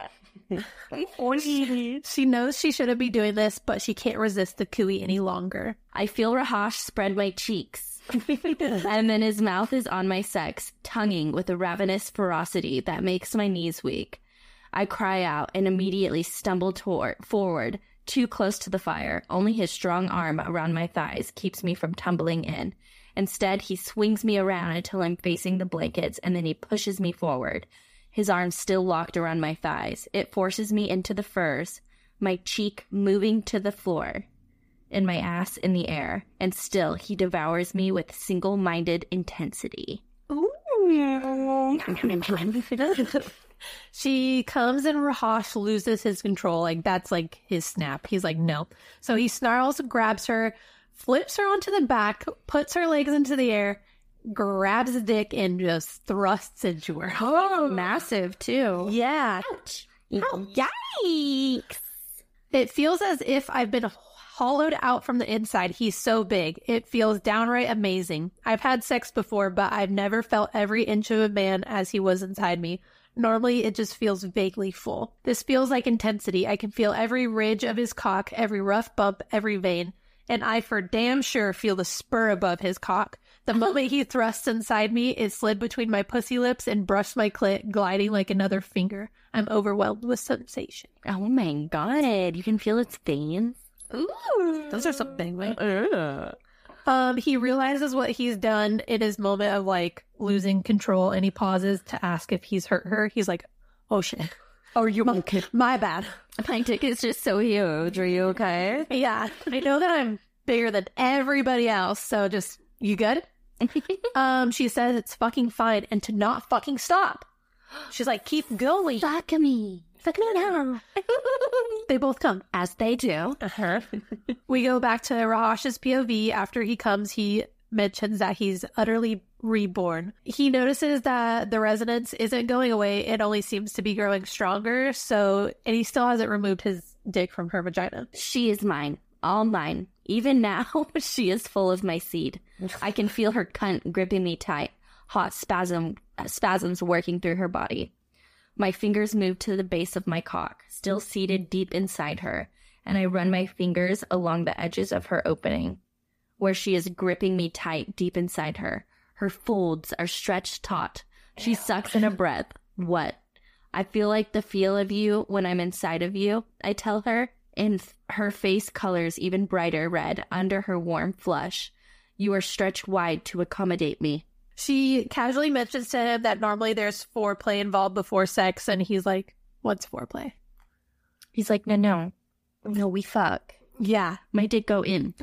She knows she shouldn't be doing this, but she can't resist the Kui any longer. I feel Rahash spread my cheeks. And then his mouth is on my sex, tonguing with a ravenous ferocity that makes my knees weak. I cry out and immediately stumble toward, forward, too close to the fire. Only his strong arm around my thighs keeps me from tumbling in. Instead, he swings me around until I'm facing the blankets, and then he pushes me forward. His arms still locked around my thighs. It forces me into the furs, my cheek moving to the floor, and my ass in the air. And still, he devours me with single-minded intensity. Ooh. She comes and Rahash loses his control. Like, that's like his snap. He's like, no. So he snarls, grabs her, flips her onto the back, puts her legs into the air, grabs the dick, and just thrusts into her. Oh, massive, too. Yeah. Ouch. Oh, yikes. It feels as if I've been hollowed out from the inside. He's so big. It feels downright amazing. I've had sex before, but I've never felt every inch of a man as he was inside me. Normally, it just feels vaguely full. This feels like intensity. I can feel every ridge of his cock, every rough bump, every vein. And I for damn sure feel the spur above his cock. The moment he thrusts inside me, it slid between my pussy lips and brushed my clit, gliding like another finger. I'm overwhelmed with sensation. Oh my god, you can feel its veins? Ooh. Those are some big ones. Um, he realizes what he's done in his moment of like losing control, and he pauses to ask if he's hurt her. He's like, "Oh shit, Oh, you my, my bad." My dick is just so huge. Are you okay? Yeah, I know that I'm bigger than everybody else, so just, you good? um, she says it's fucking fine and to not fucking stop. She's like, keep going. Fuck me. Fuck me now. They both come. As they do. Uh-huh. We go back to Rahash's P O V. After he comes, he mentions that he's utterly reborn. He notices that the resonance isn't going away. It only seems to be growing stronger. So, and he still hasn't removed his dick from her vagina. She is mine. All mine. Even now, she is full of my seed. I can feel her cunt gripping me tight. Hot spasm spasms working through her body. My fingers move to the base of my cock, still seated deep inside her, and I run my fingers along the edges of her opening, where she is gripping me tight deep inside her. Her folds are stretched taut. She sucks in a breath. What? I feel like the feel of you when I'm inside of you, I tell her, and her face colors even brighter red under her warm flush. You are stretched wide to accommodate me. She casually mentions to him that normally there's foreplay involved before sex, and he's like, what's foreplay? He's like, no, no. No, we fuck. Yeah. My dick go in.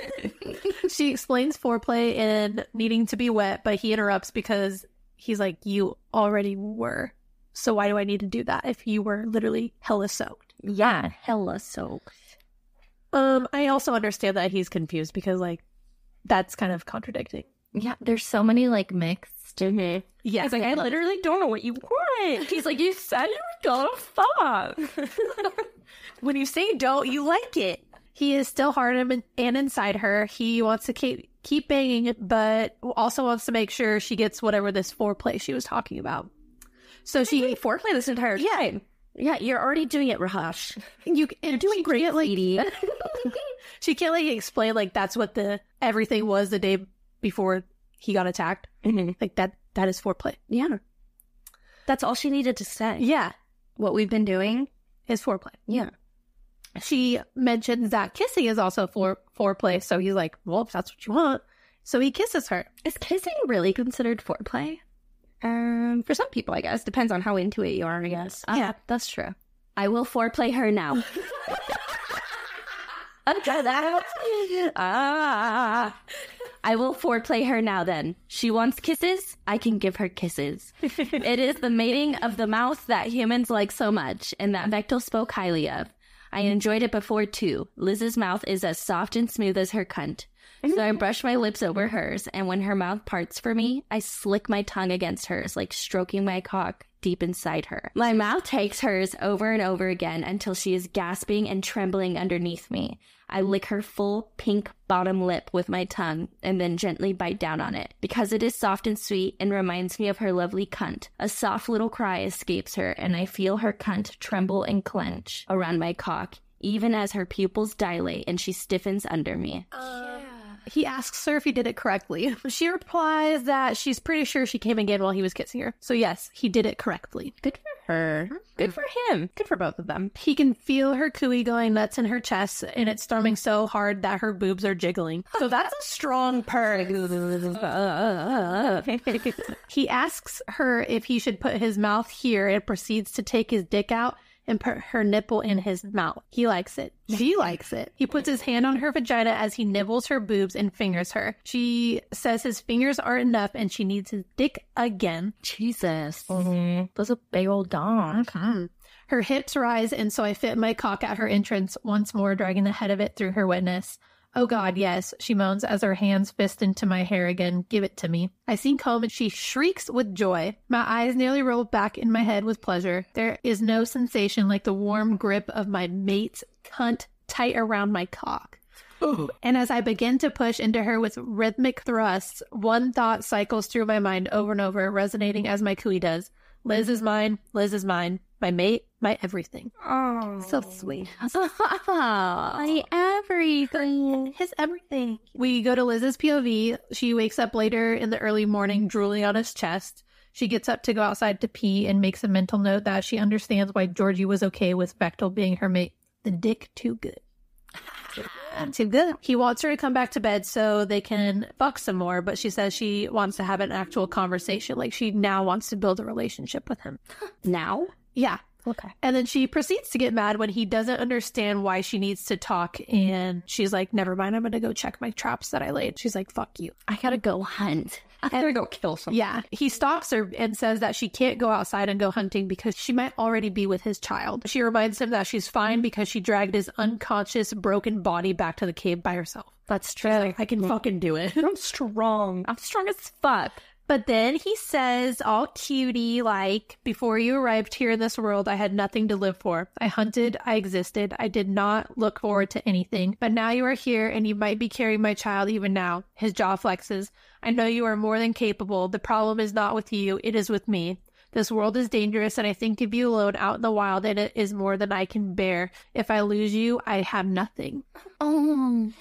She explains foreplay and needing to be wet, but he interrupts because he's like, you already were. So why do I need to do that if you were literally hella soaked? Yeah, hella soaked. Um, I also understand that he's confused because, like, that's kind of contradicting. Yeah, there's so many, like, mixed. Mm-hmm. Yeah. He's like, I literally don't know what you want. He's like, you said you were gonna fuck. When you say don't, you like it. He is still hard and inside her. He wants to keep keep banging, but also wants to make sure she gets whatever this foreplay she was talking about. So she She foreplay this entire yeah, time. Yeah, you're already doing it, Rahash. you you're doing great. Like Sweetie. she can't like explain like that's what the everything was the day before he got attacked. Mm-hmm. Like that that is foreplay. Yeah. That's all she needed to say. Yeah, What we've been doing? is foreplay. Yeah. She mentions that kissing is also fore foreplay. So he's like, well, if that's what you want. So he kisses her. Is kissing really considered foreplay? Um, for some people, I guess. Depends on how into it you are, I guess. Uh, Yeah. That's true. I will foreplay her now. Try that. Ah. I will foreplay her now then. She wants kisses, I can give her kisses. It is the mating of the mouth that humans like so much, and that Bechtel spoke highly of. I enjoyed it before too. Liz's mouth is as soft and smooth as her cunt. So I brush my lips over hers, and when her mouth parts for me, I slick my tongue against hers, like stroking my cock deep inside her. My mouth takes hers over and over again until she is gasping and trembling underneath me. I lick her full pink bottom lip with my tongue and then gently bite down on it. Because it is soft and sweet and reminds me of her lovely cunt, a soft little cry escapes her, and I feel her cunt tremble and clench around my cock, even as her pupils dilate and she stiffens under me. He asks her if he did it correctly. She replies that she's pretty sure she came again while he was kissing her. So yes, he did it correctly. Good for her. Good for him. Good for both of them. He can feel her cooey going nuts in her chest, and it's storming so hard that her boobs are jiggling. So that's a strong perk. He asks her if he should put his mouth here and proceeds to take his dick out and put her nipple in his mouth. He likes it. She likes it. He puts his hand on her vagina as he nibbles her boobs and fingers her. She says his fingers aren't enough and she needs his dick again. Jesus. Mm-hmm. That's a big old dong. Her hips rise, and so I fit my cock at her entrance once more, dragging the head of it through her wetness. Oh God, yes, she moans as her hands fist into my hair again. Give it to me. I sink home and she shrieks with joy. My eyes nearly roll back in my head with pleasure. There is no sensation like the warm grip of my mate's cunt tight around my cock. Ooh. And as I begin to push into her with rhythmic thrusts, one thought cycles through my mind over and over, resonating as my cooey does. Liz is mine. Liz is mine. My mate, my everything. Oh. So sweet. My everything. His everything. We go to Liz's P O V. She wakes up later in the early morning, drooling on his chest. She gets up to go outside to pee and makes a mental note that she understands why Georgie was okay with Bechtel being her mate. The dick too good. Too good. He wants her to come back to bed so they can fuck some more, but she says she wants to have an actual conversation. Like, she now wants to build a relationship with him. Now? Yeah. Okay. And then she proceeds to get mad when he doesn't understand why she needs to talk. And she's like, never mind, I'm going to go check my traps that I laid. She's like, fuck you. I gotta go hunt. I gotta go kill someone. Yeah. He stops her and says that she can't go outside and go hunting because she might already be with his child. She reminds him that she's fine because she dragged his unconscious, broken body back to the cave by herself. That's true. Like, I can fucking do it. I'm strong. I'm strong as fuck. But then he says, all cutie, like, before you arrived here in this world, I had nothing to live for. I hunted, I existed, I did not look forward to anything. But now you are here, and you might be carrying my child even now. His jaw flexes. I know you are more than capable. The problem is not with you, it is with me. This world is dangerous, and I think of you alone out in the wild, and it is more than I can bear. If I lose you, I have nothing. Oh,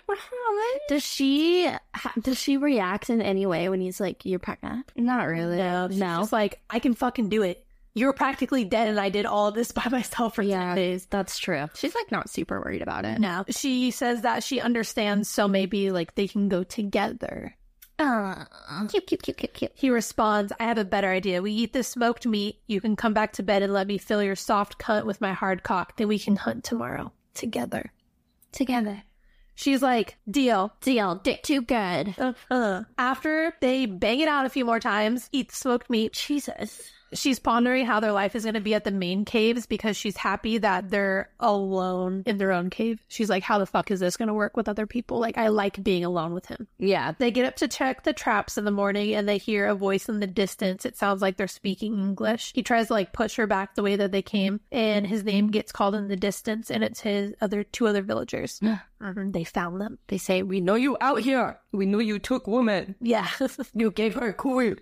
does she ha- does she react in any way when he's like, you're pregnant? Not really. No, she's No. just like, I can fucking do it. You were practically dead, and I did all of this by myself for Yeah, ten days. that's true. She's like not super worried about it. No. She says that she understands, so maybe like they can go together. Uh, cute, cute, cute, cute, cute. He responds, I have a better idea. We eat this smoked meat. You can come back to bed and let me fill your soft cunt with my hard cock. Then we can hunt tomorrow together. Together. She's like, deal. Deal. Dick too good. Uh-uh. After they bang it out a few more times, eat the smoked meat. Jesus. She's pondering how their life is going to be at the main caves because she's happy that they're alone in their own cave. She's like, how the fuck is this going to work with other people? Like, I like being alone with him. Yeah. They get up to check the traps in the morning and they hear a voice in the distance. It sounds like they're speaking English. He tries to like push her back the way that they came, and his name gets called in the distance, and it's his other two other villagers. Mm-hmm. They found them. They say, we know you out here. We know you took woman. Yeah. You gave her cool.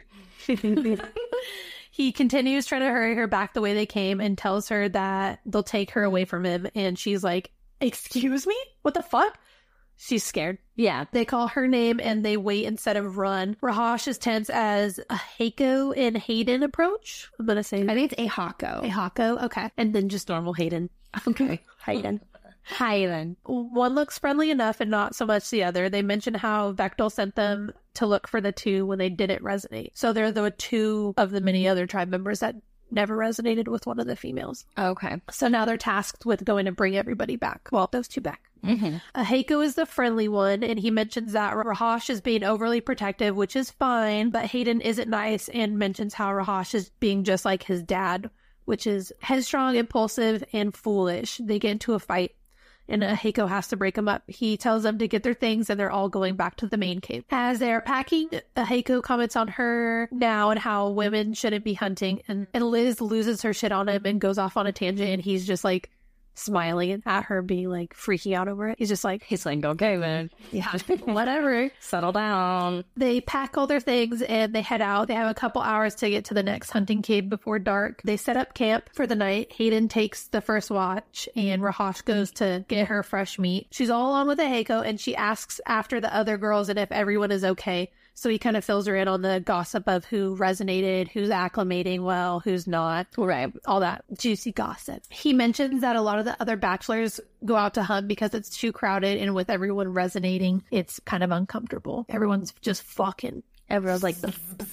He continues trying to hurry her back the way they came and tells her that they'll take her away from him. And she's like, excuse me? What the fuck? She's scared. Yeah. They call her name and they wait instead of run. Rahash is tense as a Heiko and Hayden approach. I'm going to say I think it's a Hako. a Hako. Okay. And then just normal Hayden. Okay. Hayden. Hayden. One looks friendly enough and not so much the other. They mention how Vectel sent them to look for the two when they didn't resonate. So they're the two of the many other tribe members that never resonated with one of the females. Okay. So now they're tasked with going to bring everybody back. Well, those two back. Mm-hmm. Aheko is the friendly one, and he mentions that Rahash is being overly protective, which is fine, but Hayden isn't nice and mentions how Rahash is being just like his dad, which is headstrong, impulsive, and foolish. They get into a fight, and Aheko has to break them up. He tells them to get their things, and they're all going back to the main cave. As they're packing, Aheko comments on her now and how women shouldn't be hunting, and, and Liz loses her shit on him and goes off on a tangent, and he's just like smiling at her, being like freaking out over it. He's just like, He's like, okay, man. yeah, whatever. Settle down. They pack all their things and they head out. They have a couple hours to get to the next hunting cave before dark. They set up camp for the night. Hayden takes the first watch and Rahash goes to get her fresh meat. She's all alone with Aheko and she asks after the other girls and if everyone is okay. So he kind of fills her in on the gossip of who resonated, who's acclimating well, who's not. Right. All that juicy gossip. He mentions that a lot of the other bachelors go out to hunt because it's too crowded, and with everyone resonating, it's kind of uncomfortable. Everyone's just fucking. Everyone's like,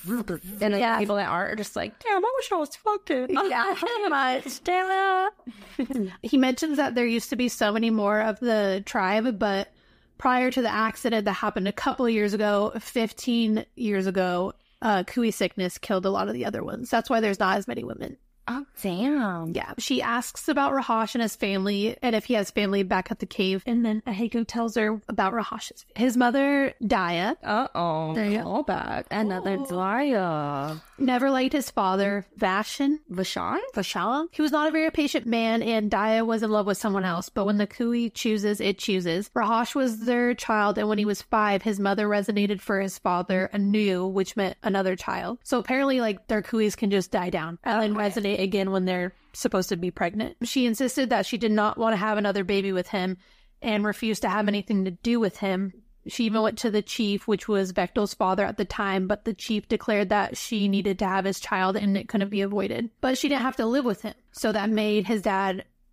and the Yeah. people that aren't are just like, damn, I wish I was fucking. Yeah, pretty much. Damn it. He mentions that there used to be so many more of the tribe, but prior to the accident that happened a couple of years ago, fifteen years ago, uh, Kui sickness killed a lot of the other ones. That's why there's not as many women. Oh, damn. Yeah. She asks about Rahash and his family and if he has family back at the cave. And then Aheko tells her about Rahash's. His mother, Daya, Uh-oh. There you Call back. Another Daya. never liked his father, Vashan. Vashan? Vashala. He was not a very patient man, and Daya was in love with someone else. But when the Kui chooses, it chooses. Rahash was their child, and when he was five, his mother resonated for his father anew, which meant another child. So apparently, like, their Kuis can just die down and then resonate again when they're supposed to be pregnant. She insisted that she did not want to have another baby with him and refused to have anything to do with him. She even went to the chief, which was Vectel's father at the time, but the chief declared that she needed to have his child and it couldn't be avoided. But she didn't have to live with him. So that made his dad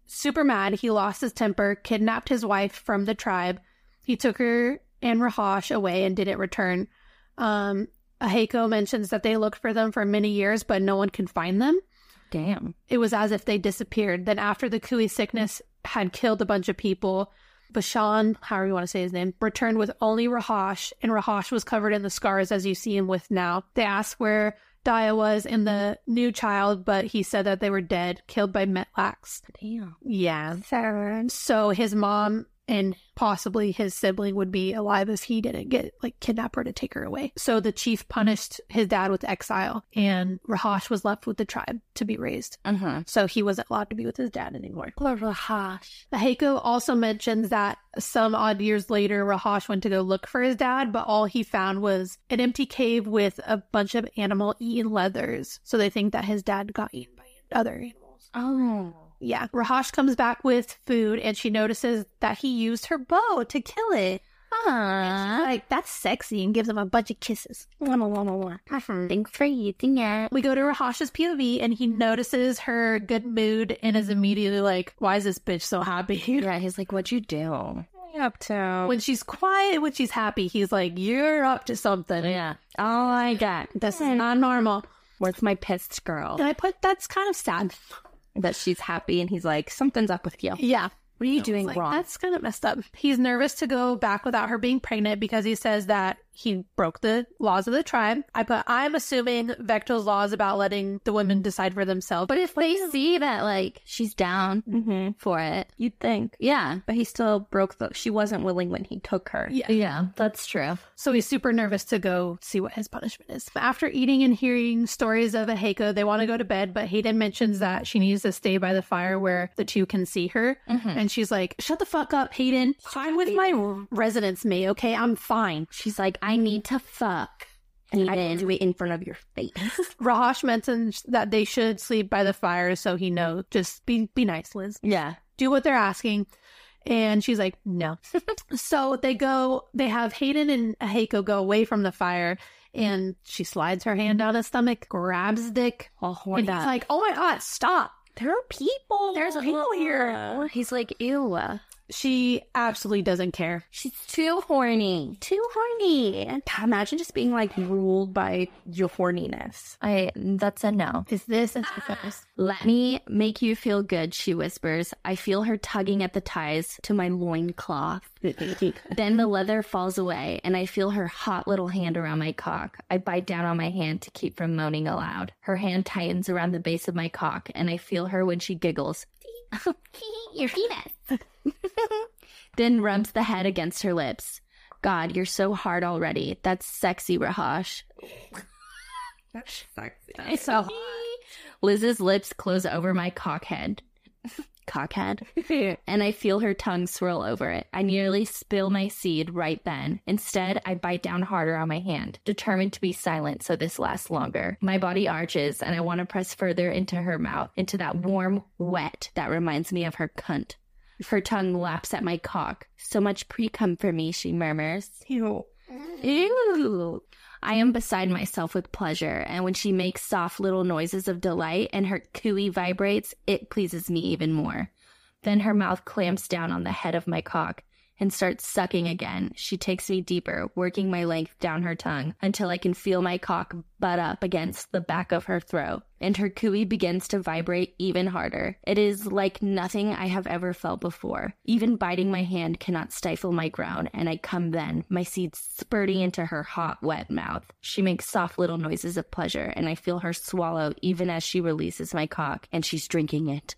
super mad. He lost his temper, kidnapped his wife from the tribe. He took her and Rahash away and didn't return. Um, Aheko mentions that they looked for them for many years, but no one could find them. Damn. It was as if they disappeared. Then after the Kui sickness had killed a bunch of people, Bashan, however you want to say his name, returned with only Rahash, and Rahash was covered in the scars as you see him with now. They asked where Daya was and the new child, but he said that they were dead, killed by Metlax. Damn. Yeah. So his mom and possibly his sibling would be alive if he didn't get, like, kidnap her to take her away. So the chief punished his dad with exile, and Rahash was left with the tribe to be raised. Uh-huh. So he wasn't allowed to be with his dad anymore. Poor Rahash. Aheko also mentions that some odd years later, Rahash went to go look for his dad, but all he found was an empty cave with a bunch of animal-eaten leathers. So they think that his dad got eaten by other animals. Oh. Yeah. Rahash comes back with food, and she notices that he used her bow to kill it. Aww. Like, that's sexy, and gives him a bunch of kisses. Thanks for eating it. We go to Rahash's P O V, and he notices her good mood and is immediately like, why is this bitch so happy? Yeah, he's like, what'd you do? What are you up to? When she's quiet, when she's happy, he's like, you're up to something. Yeah. Oh my god. This is not normal. Where's my pissed girl? And I put, that's kind of sad. That she's happy, and he's like, something's up with you. Yeah. What are you doing Like, wrong? that's kind of messed up. He's nervous to go back without her being pregnant because he says that he broke the laws of the tribe. I put, I'm assuming Vector's laws about letting the women decide for themselves. But if they see that, like, she's down Mm-hmm. for it. You'd think. Yeah. But he still broke the... She wasn't willing when he took her. Yeah. Yeah, that's true. So he's super nervous to go see what his punishment is. After eating and hearing stories of Aheko, they want to go to bed, but Hayden mentions that she needs to stay by the fire where the two can see her. Mm-hmm. And she's like, shut the fuck up, Hayden. I'm with my residence, May, okay? I'm fine. She's like, I need to fuck. And I didn't do it in front of your face. Rahash mentions that they should sleep by the fire so he knows. Just be be nice, Liz. Yeah. Do what they're asking. And she's like, no. So they go, they have Hayden and Aheko go away from the fire, and she slides her hand down his stomach, grabs his dick, All and horned he's up. like, oh my god, stop. There are people. There's people here. He's like, ew. She absolutely doesn't care. She's too horny. Too horny. Imagine just being like ruled by your horniness. I, that's a no. Is this as this? Let me make you feel good, she whispers. I feel her tugging at the ties to my loincloth. Then the leather falls away, and I feel her hot little hand around my cock. I bite down on my hand to keep from moaning aloud. Her hand tightens around the base of my cock, and I feel her when she giggles. Your penis. Then rubs the head against her lips. God, you're so hard already. That's sexy, Rahash. That's sexy. It's so hot. Liz's lips close over my cockhead. Cockhead. And I feel her tongue swirl over it. I nearly spill my seed right then. Instead, I bite down harder on my hand, determined to be silent so this lasts longer. My body arches, and I want to press further into her mouth, into that warm wet that reminds me of her cunt. Her tongue laps at my cock. So much pre-cum for me, she murmurs. Ew. Ew. I am beside myself with pleasure, and when she makes soft little noises of delight and her cooey vibrates, it pleases me even more. Then her mouth clamps down on the head of my cock and starts sucking again. She takes me deeper, working my length down her tongue until I can feel my cock butt up against the back of her throat, and her cooey begins to vibrate even harder. It is like nothing I have ever felt before. Even biting my hand cannot stifle my groan, and I come then, my seed spurting into her hot, wet mouth. She makes soft little noises of pleasure, and I feel her swallow even as she releases my cock, and she's drinking it.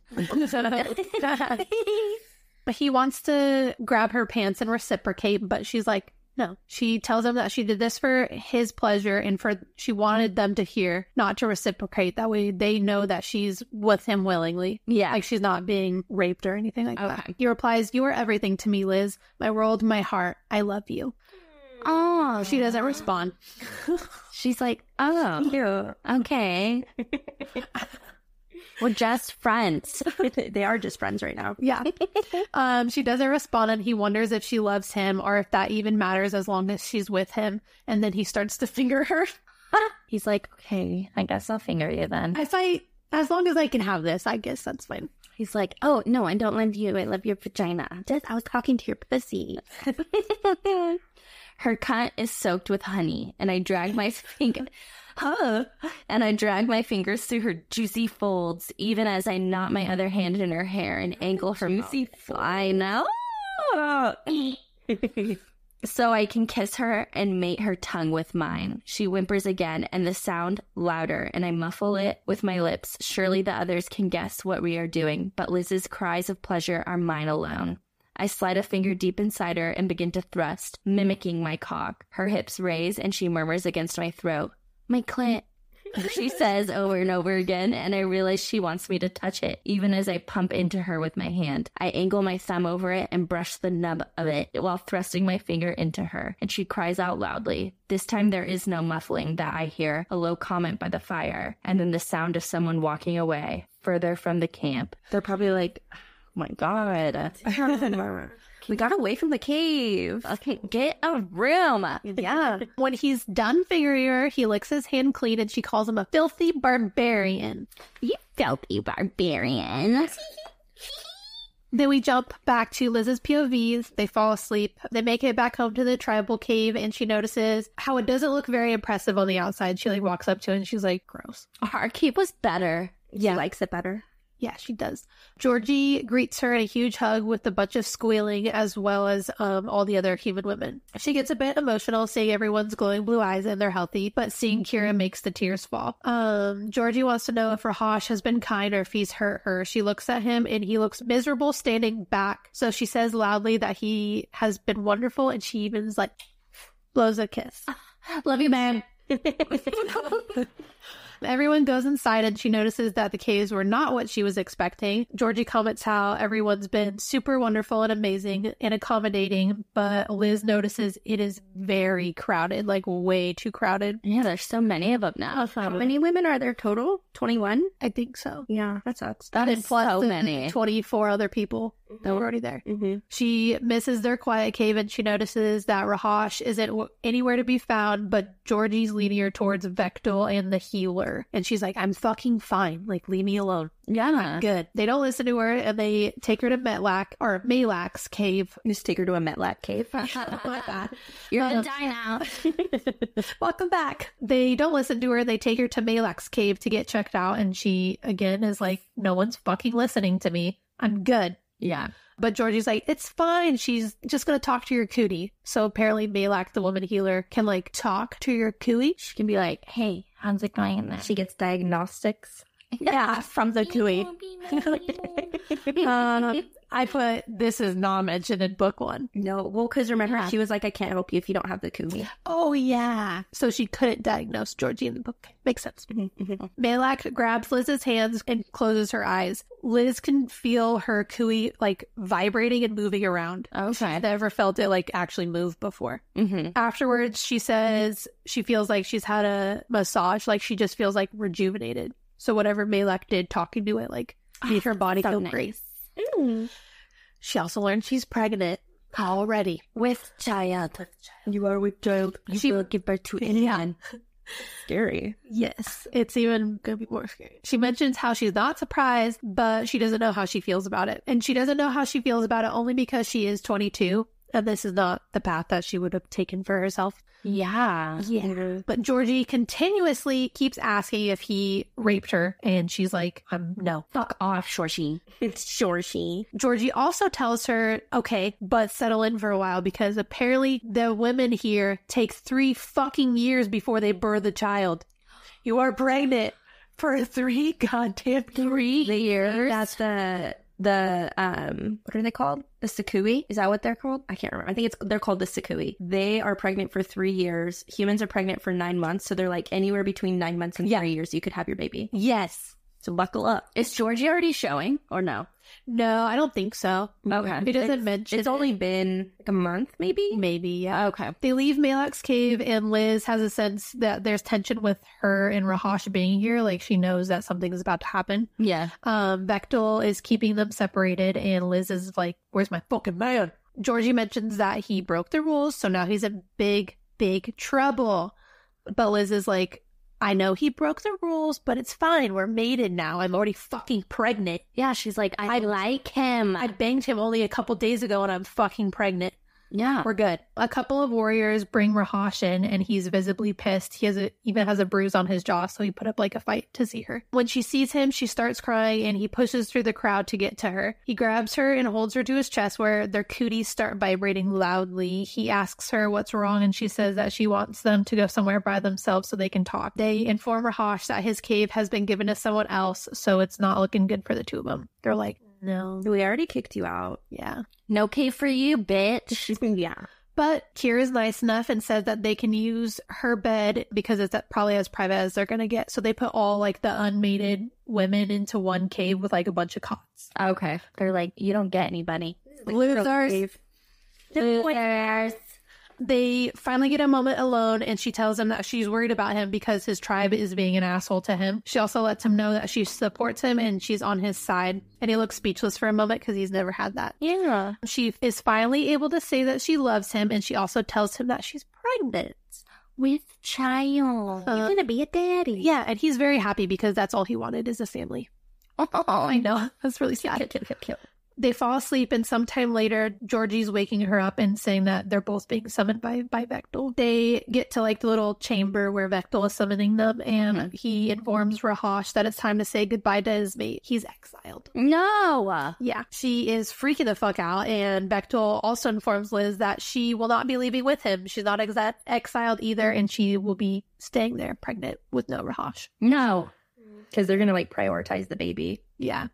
But he wants to grab her pants and reciprocate, but she's like, no. She tells him that she did this for his pleasure and for she wanted them to hear, not to reciprocate. That way they know that she's with him willingly. Yeah. Like she's not being raped or anything like Okay. that. He replies, you are everything to me, Liz. My world, my heart. I love you. Oh, She doesn't respond. she's like, oh, okay. We're just friends. They are just friends right now. Yeah. Um, she doesn't respond, and he wonders if she loves him or if that even matters as long as she's with him. And then he starts to finger her. He's like, okay, I guess I'll finger you then. I fight as long as I can have this, I guess that's fine. He's like, oh, no, I don't love you. I love your vagina. Just, I was talking to your pussy. Her cunt is soaked with honey, and I drag my finger... Huh. And I drag my fingers through her juicy folds, even as I knot my other hand in her hair and angle her juicy mouth. I know. So I can kiss her and mate her tongue with mine. She whimpers again, and the sound louder, and I muffle it with my lips. Surely the others can guess what we are doing, but Liz's cries of pleasure are mine alone. I slide a finger deep inside her and begin to thrust, mimicking my cock. Her hips raise, and she murmurs against my throat. My clit, she says over and over again, and I realize she wants me to touch it, even as I pump into her with my hand. I angle my thumb over it and brush the nub of it while thrusting my finger into her, and she cries out loudly. This time there is no muffling that I hear, a low comment by the fire, and then the sound of someone walking away, further from the camp. They're probably like, oh my God. We got away from the cave. Okay, get a room. Yeah. When he's done fingering her, he licks his hand clean and she calls him a filthy barbarian. You filthy barbarian. Then we jump back to Liz's P O Vs. They fall asleep. They make it back home to the tribal cave, and she notices how it doesn't look very impressive on the outside. She like walks up to it and she's like, gross. Our cave was better. Yeah. She likes it better. Yeah, she does. Georgie greets her in a huge hug with a bunch of squealing, as well as um, all the other human women. She gets a bit emotional seeing everyone's glowing blue eyes and they're healthy, but seeing Kira makes the tears fall. Um, Georgie wants to know if Rahash has been kind or if he's hurt her. She looks at him and he looks miserable standing back. So she says loudly that he has been wonderful, and she even is like, blows a kiss. Love you, man. Everyone goes inside and she notices that the caves were not what she was expecting. Georgie comments how everyone's been super wonderful and amazing and accommodating, but Liz notices it is very crowded, like way too crowded. Yeah, there's so many of them now. How many women are there total? twenty-one? I think so. Yeah, that sucks. That is is plus so the many. twenty-four other people that were already there. Mm-hmm. She misses their quiet cave and she notices that Rahash isn't w- anywhere to be found, but Georgie's leading her towards Vectel and the healer. And she's like, I'm fucking fine. Like, leave me alone. Yeah. Good. They don't listen to her and they take her to Metlak or Malak's cave. Just take her to a Metlak cave. Oh my God. You're Um, gonna die now. Welcome back. They don't listen to her. They take her to Malak's cave to get checked out. And she, again, is like, no one's fucking listening to me. I'm good. Yeah. But Georgie's like, it's fine. She's just going to talk to your cootie. So apparently Malak, the woman healer, can like talk to your cootie. She can be like, hey, how's it going in there? She gets diagnostics. Yeah, from the cootie. um, I put, this is not mentioned in book one. No, well, because remember, Yeah. she was like, I can't help you if you don't have the kumi. Oh, yeah. So she couldn't diagnose Georgie in the book. Makes sense. Malak grabs Liz's hands and closes her eyes. Liz can feel her cooey like vibrating and moving around. Okay. She's never felt it like actually move before. Mm-hmm. Afterwards, she says she feels like she's had a massage, like she just feels like rejuvenated. So whatever Malak did talking to it, like made her body so feel nice. great. She also learned she's pregnant already. With child. You are with child. You She- will give birth to Yeah. anyone. Scary. Yes, it's even gonna be more scary. She mentions how she's not surprised, but she doesn't know how she feels about it. And she doesn't know how she feels about it only because she is twenty-two, and this is not the path that she would have taken for herself. Yeah. Yeah. But Georgie continuously keeps asking if he raped her, and she's like, um, no. Fuck off, Shorshi. It's Shorshi. Georgie also tells her, okay, but settle in for a while because apparently the women here take three fucking years before they birth a child. You are pregnant for three goddamn three years. That's the the um what are they called? The Sakui? Is that what they're called? I can't remember. I think it's they're called the Sakui. They are pregnant for three years. Humans are pregnant for nine months, so they're like anywhere between nine months and Yeah. three years you could have your baby. Yes. So buckle up. Is Georgie already showing or no? No, I don't think so. Okay. It doesn't It's- mention It's only been like a month, maybe. Maybe, yeah. Okay. They leave Malak's cave, and Liz has a sense that there's tension with her and Rahash being here. Like, she knows that something is about to happen. Yeah. Um, Vectel is keeping them separated, and Liz is like, where's my fucking man? Georgie mentions that he broke the rules, so now he's in big, big trouble. But Liz is like, I know he broke the rules, but it's fine. We're mated now. I'm already fucking pregnant. Yeah, she's like, I, I like him. I banged him only a couple days ago and I'm fucking pregnant. Yeah. We're good. A couple of warriors bring Rahash in and he's visibly pissed. He has a, even has a bruise on his jaw, so he put up like a fight to see her. When she sees him, she starts crying and he pushes through the crowd to get to her. He grabs her and holds her to his chest where their cooties start vibrating loudly. He asks her what's wrong and she says that she wants them to go somewhere by themselves so they can talk. They inform Rahash that his cave has been given to someone else, so it's not looking good for the two of them. They're like, no. We already kicked you out. Yeah. No cave for you, bitch. Yeah. But Kira's nice enough and says that they can use her bed because it's probably as private as they're going to get. So they put all like the unmated women into one cave with like a bunch of cots. Okay. They're like, you don't get anybody. Losers. Losers. They finally get a moment alone and she tells him that she's worried about him because his tribe is being an asshole to him. She also lets him know that she supports him and she's on his side. And he looks speechless for a moment because he's never had that. Yeah. She is finally able to say that she loves him and she also tells him that she's pregnant. With child. Uh, You're gonna be a daddy. Yeah, and he's very happy because that's all he wanted is a family. Oh, I know. That's really sad. Cute, cute, cute, cute. They fall asleep, and sometime later, Georgie's waking her up and saying that they're both being summoned by, by Vektal. They get to, like, the little chamber where Vektal is summoning them, and mm-hmm. he informs Rahash that it's time to say goodbye to his mate. He's exiled. No! Yeah. She is freaking the fuck out, and Vektal also informs Liz that she will not be leaving with him. She's not exa- exiled either, and she will be staying there pregnant with no Rahash. No. Because they're going to, like, prioritize the baby. Yeah.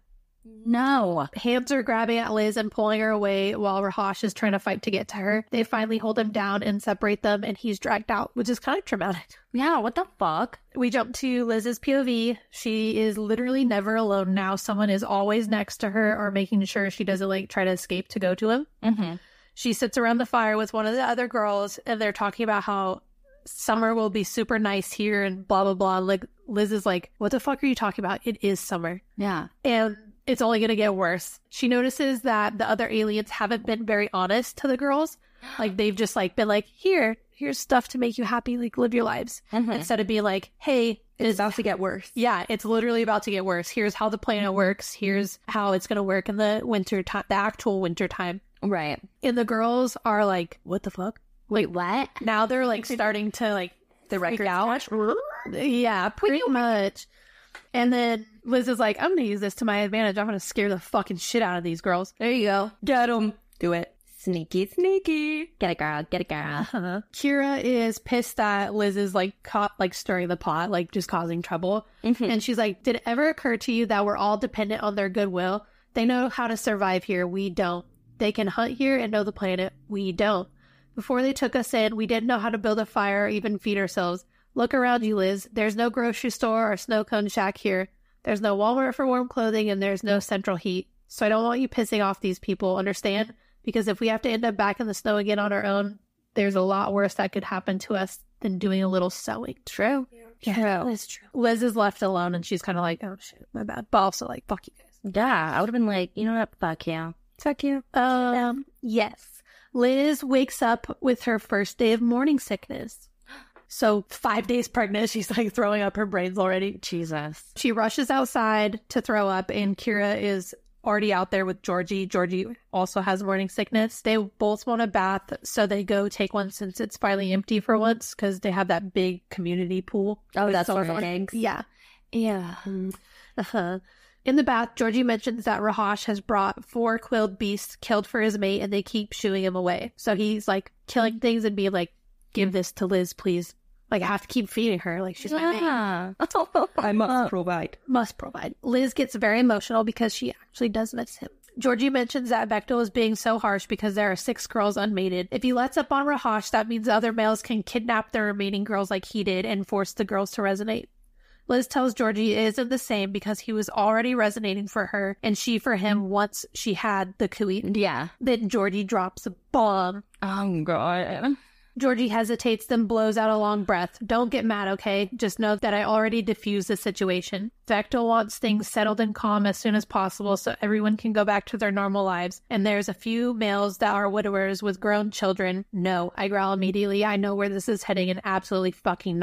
No. Hands are grabbing at Liz and pulling her away while Rahash is trying to fight to get to her. They finally hold him down and separate them, and he's dragged out, which is kind of traumatic. Yeah, what the fuck? We jump to Liz's P O V. She is literally never alone now. Someone is always next to her or making sure she doesn't, like, try to escape to go to him. Mm-hmm. She sits around the fire with one of the other girls, and they're talking about how summer will be super nice here and blah, blah, blah. Like, Liz is like, what the fuck are you talking about? It is summer. Yeah. And it's only going to get worse. She notices that the other aliens haven't been very honest to the girls. Like, they've just, like, been like, here, here's stuff to make you happy, like, live your lives. Mm-hmm. Instead of being like, hey, it's about to get worse. Yeah, it's literally about to get worse. Here's how the planet works. Here's how it's going to work in the winter time, the actual winter time. Right. And the girls are like, what the fuck? Wait, what? Now they're, like, starting to, like, the record out. Yeah, pretty much. And then Liz is like, I'm going to use this to my advantage. I'm going to scare the fucking shit out of these girls. There you go. Get them. Do it. Sneaky, sneaky. Get it, girl. Get it, girl. Uh-huh. Kira is pissed that Liz is, like, caught, like, stirring the pot, like, just causing trouble. Mm-hmm. And she's like, did it ever occur to you that we're all dependent on their goodwill? They know how to survive here. We don't. They can hunt here and know the planet. We don't. Before they took us in, we didn't know how to build a fire or even feed ourselves. Look around you, Liz. There's no grocery store or snow cone shack here. There's no Walmart for warm clothing, and there's no central heat. So I don't want you pissing off these people, understand? Because if we have to end up back in the snow again on our own, there's a lot worse that could happen to us than doing a little sewing. True. Yeah, True. that's true. Liz is left alone, and she's kind of like, oh, shit, my bad. But also like, fuck you guys. Yeah, I would have been like, you know what? Fuck you. Fuck you. Um, yes. Liz wakes up with her first day of morning sickness. So five days pregnant, she's like throwing up her brains already. Jesus. She rushes outside to throw up, and Kira is already out there with Georgie. Georgie also has morning sickness. They both want a bath, so they go take one since it's finally empty for once because they have that big community pool. Oh, that's for eggs. Yeah. Yeah. Uh-huh. In the bath, Georgie mentions that Rahash has brought four quilled beasts killed for his mate, and they keep shooing him away. So he's like killing things and being like, give this to Liz, please. Like, I have to keep feeding her. Like, she's my yeah. mate. I must provide. Must provide. Liz gets very emotional because she actually does miss him. Georgie mentions that Vektal is being so harsh because there are six girls unmated. If he lets up on Rahash, that means other males can kidnap the remaining girls like he did and force the girls to resonate. Liz tells Georgie it isn't the same because he was already resonating for her and she for him once she had the Kui. Yeah. Then Georgie drops a bomb. Oh, God. Georgie hesitates, then blows out a long breath. Don't get mad, okay? Just know that I already diffused the situation. Vektal wants things settled and calm as soon as possible so everyone can go back to their normal lives. And there's a few males that are widowers with grown children. No, I growl immediately. I know where this is heading and absolutely fucking not.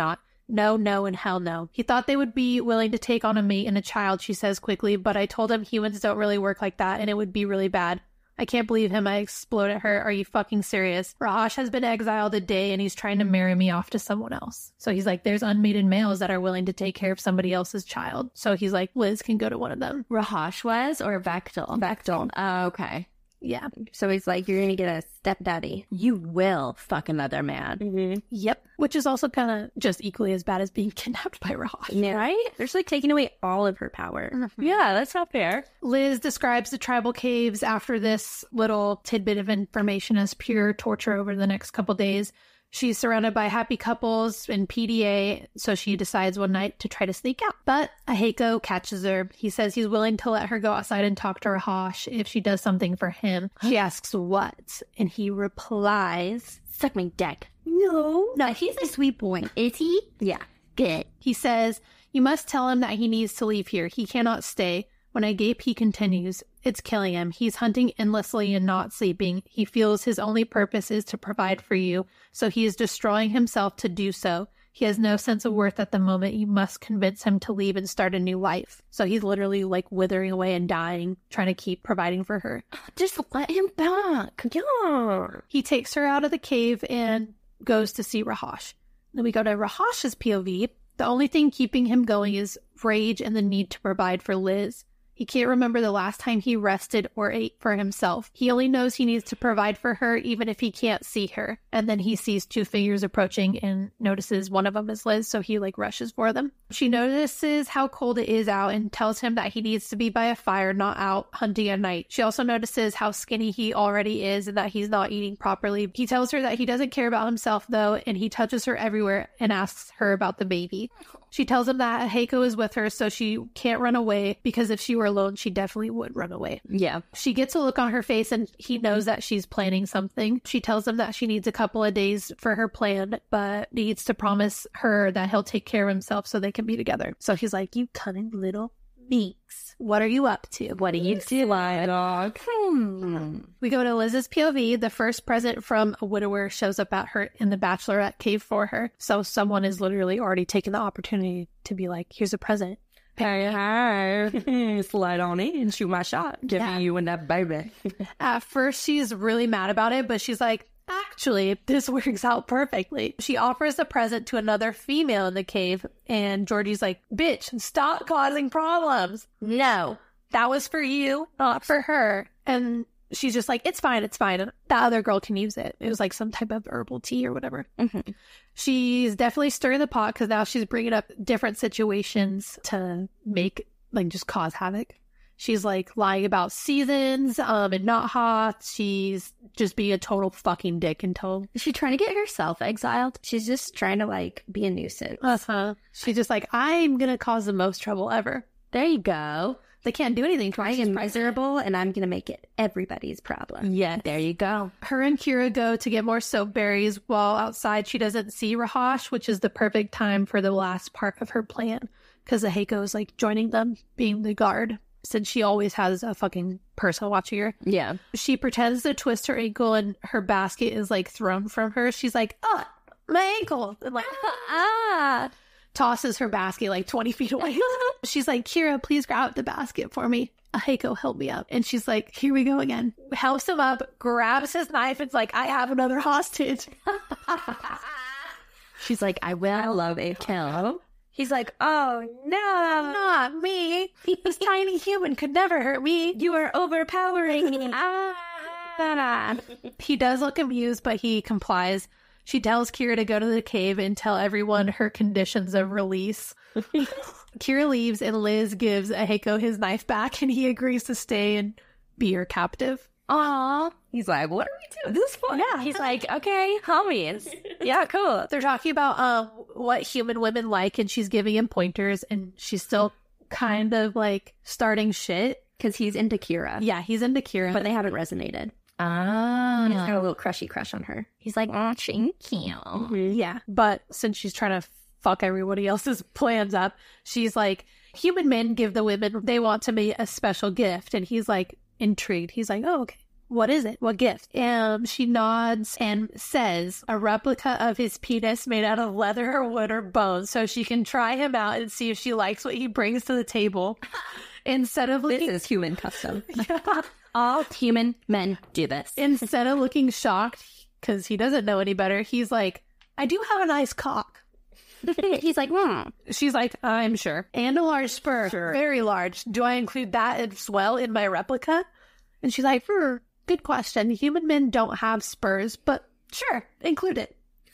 No, no, and hell no. He thought they would be willing to take on a mate and a child, she says quickly, but I told him humans don't really work like that and it would be really bad. I can't believe him. I explode at her. Are you fucking serious? Rahash has been exiled a day and he's trying to marry me off to someone else. So he's like, there's unmated males that are willing to take care of somebody else's child. So he's like, Liz can go to one of them. Rahash was or Vectel? Vectel. Oh, okay. Yeah. So he's like, you're going to get a stepdaddy. You will fuck another man. Mm-hmm. Yep. Which is also kind of just equally as bad as being kidnapped by Rahash. Yeah. Right? They're just like taking away all of her power. Mm-hmm. Yeah, that's not fair. Liz describes the tribal caves after this little tidbit of information as pure torture over the next couple days. She's surrounded by happy couples and P D A, so she decides one night to try to sneak out. But Aheko catches her. He says he's willing to let her go outside and talk to Rahash if she does something for him. She asks what, and he replies, suck my dick. No. No, he's a sweet boy. Is he? Yeah. Good. He says, you must tell him that he needs to leave here. He cannot stay. When I gape, he continues. It's killing him. He's hunting endlessly and not sleeping. He feels his only purpose is to provide for you, so he is destroying himself to do so. He has no sense of worth at the moment. You must convince him to leave and start a new life. So he's literally like withering away and dying, trying to keep providing for her. Just let him back. Yeah. He takes her out of the cave and goes to see Rahash. Then we go to Rahash's P O V. The only thing keeping him going is rage and the need to provide for Liz. He can't remember the last time he rested or ate for himself. He only knows he needs to provide for her even if he can't see her. And then he sees two figures approaching and notices one of them is Liz, so he like rushes for them. She notices how cold it is out and tells him that he needs to be by a fire, not out hunting at night. She also notices how skinny he already is and that he's not eating properly. He tells her that he doesn't care about himself though, and he touches her everywhere and asks her about the baby. She tells him that Aheko is with her, so she can't run away, because if she were alone, she definitely would run away. Yeah. She gets a look on her face, and he knows that she's planning something. She tells him that she needs a couple of days for her plan, but needs to promise her that he'll take care of himself so they can be together. So he's like, you cunning little Meeks. What are you up to? What do you do, my dog? Hmm. We go to Liz's P O V. The first present from a widower shows up at her in the bachelorette cave for her. So someone is literally already taking the opportunity to be like, here's a present. Hey, hey, slide on in, shoot my shot. Give Yeah. me you and that baby. At first, she's really mad about it, but she's like, actually, this works out perfectly. She offers the present to another female in the cave, and Georgie's like, bitch, stop causing problems. No. That was for you, not for her. And she's just like, it's fine, it's fine. And the other girl can use it. It was like some type of herbal tea or whatever. Mm-hmm. She's definitely stirring the pot because now she's bringing up different situations to make, like, just cause havoc. She's like lying about seasons um, and not hot. She's just being a total fucking dick until... Is she trying to get herself exiled? She's just trying to, like, be a nuisance. Uh-huh. She's just like, I'm going to cause the most trouble ever. There you go. They can't do anything to her. I am miserable, and I'm going to make it everybody's problem. Yeah. There you go. Her and Kira go to get more soap berries while outside she doesn't see Rahash, which is the perfect time for the last part of her plan. Because Aheko is like joining them, being the guard, since she always has a fucking person watching her. Yeah. She pretends to twist her ankle and her basket is like thrown from her. She's like, oh, my ankle. And like, ah. Tosses her basket like twenty feet away. She's like, Kira, please grab the basket for me. Aheko, help me up. And she's like, here we go again. Helps him up, grabs his knife. It's like, I have another hostage. She's like, I will. I love a kill. He's like, oh, no. Not me. This tiny human could never hurt me. You are overpowering. Ah. He does look amused, but he complies. She tells Kira to go to the cave and tell everyone her conditions of release. Kira leaves and Liz gives Aheko his knife back and he agrees to stay and be her captive. Aw. He's like, what are we doing? This is fun. Yeah. He's like, okay, homies. Yeah, cool. They're talking about um what human women like and she's giving him pointers and she's still kind of like starting shit. Because he's into Kira. Yeah, he's into Kira. But they haven't resonated. Ah. He's got a little crushy crush on her. He's like, oh, thank you. Mm-hmm. Yeah, but since she's trying to fuck everybody else's plans up, she's like, human men give the women they want to make a special gift. And he's like intrigued. He's like, oh, okay. what is it? What gift? Um, she nods and says, a replica of his penis made out of leather or wood or bone, so she can try him out and see if she likes what he brings to the table. Instead of looking... This is human custom. Yeah. All human men do this. Instead of looking shocked, because he doesn't know any better, he's like, I do have a nice cock. He's like, hmm. She's like, I'm sure. And a large spur. Sure. Very large. Do I include that as well in my replica? And she's like, hmm, good question. Human men don't have spurs, but sure, include it.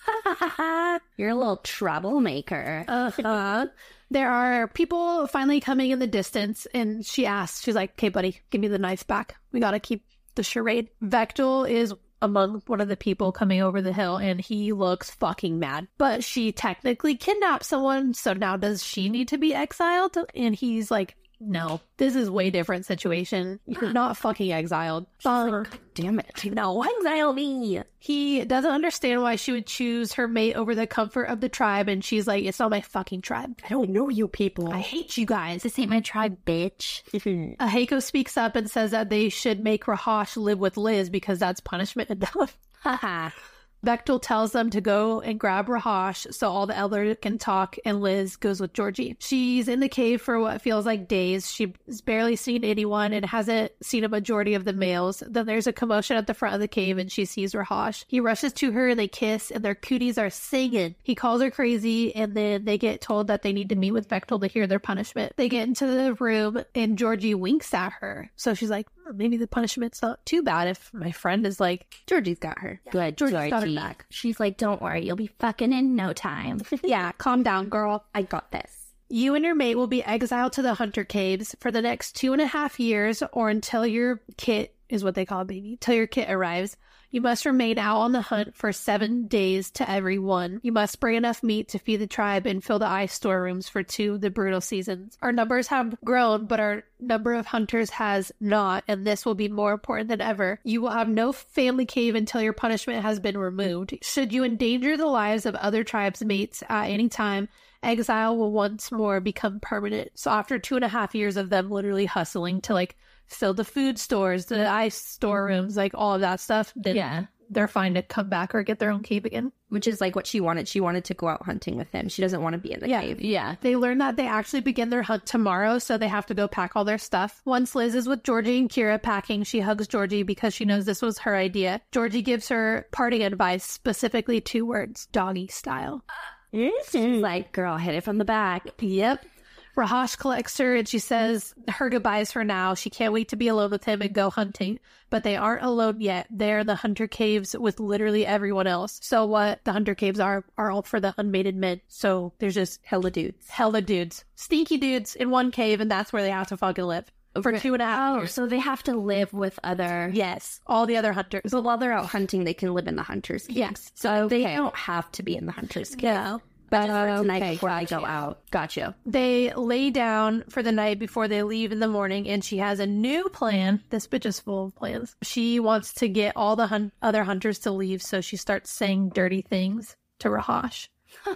You're a little troublemaker. Uh-huh. There are people finally coming in the distance, and she asks, she's like, okay, buddy, give me the knife back. We gotta keep the charade. Vectel is among one of the people coming over the hill, and he looks fucking mad. But she technically kidnapped someone, so now does she need to be exiled? And he's like, no, this is way different situation. You're not fucking exiled. Uh, Damn it. No, exile me. he doesn't understand why she would choose her mate over the comfort of the tribe, and she's like, it's not my fucking tribe. I don't know you people. I hate you guys. This ain't my tribe, bitch. Aheko speaks up and says that they should make Rahash live with Liz because that's punishment enough. Haha. Vectel tells them to go and grab Rahash so all the elders can talk, and Liz goes with Georgie. She's in the cave for what feels like days. She's barely seen anyone and hasn't seen a majority of the males. Then there's a commotion at the front of the cave, and she sees Rahash. He rushes to her, and they kiss, and their cooties are singing. He calls her crazy, and then they get told that they need to meet with Vectel to hear their punishment. They get into the room, and Georgie winks at her. So she's like, oh, maybe the punishment's not too bad if my friend is like, Georgie's got her. Good, Georgie's got her Georgie. back. She's like, don't worry, you'll be fucking in no time. yeah, calm down, girl. I got this. You and your mate will be exiled to the Hunter Caves for the next two and a half years, or until your kit, is what they call a baby, till your kit arrives. You must remain out on the hunt for seven days to every one. You must bring enough meat to feed the tribe and fill the ice storerooms for two of the brutal seasons. Our numbers have grown, but our number of hunters has not, and this will be more important than ever. You will have no family cave until your punishment has been removed. Should you endanger the lives of other tribes' mates at any time, exile will once more become permanent. So after two and a half years of them literally hustling to like fill the food stores, the ice storerooms, like all of that stuff, then Yeah. they're fine to come back or get their own cave again. Which is like what she wanted. She wanted to go out hunting with him. She doesn't want to be in the Yeah. cave. Yeah. They learn that they actually begin their hunt tomorrow, so they have to go pack all their stuff. Once Liz is with Georgie and Kira packing, she hugs Georgie because she knows this was her idea. Georgie gives her parting advice, specifically two words, doggy style. She's like, girl, hit it from the back. Yep. Rahash collects her and she says her goodbyes for now. She can't wait to be alone with him and go hunting. But they aren't alone yet. They're in the Hunter Caves with literally everyone else. So what the Hunter Caves are, are all for the unmated men. So there's just Hella dudes. hella dudes. Stinky dudes in one cave, and that's where they have to fucking live. For two and a half Oh, years. so they have to live with other... Yes. All the other hunters. So while they're out hunting, they can live in the hunter's cave. Yes. So Okay. they don't have to be in the hunter's cave. Yeah. But Uh, tonight okay, before I go out. Gotcha. They lay down for the night before they leave in the morning, and she has a new plan. This bitch is full of plans. She wants to get all the hun- other hunters to leave, so she starts saying dirty things to Rahash.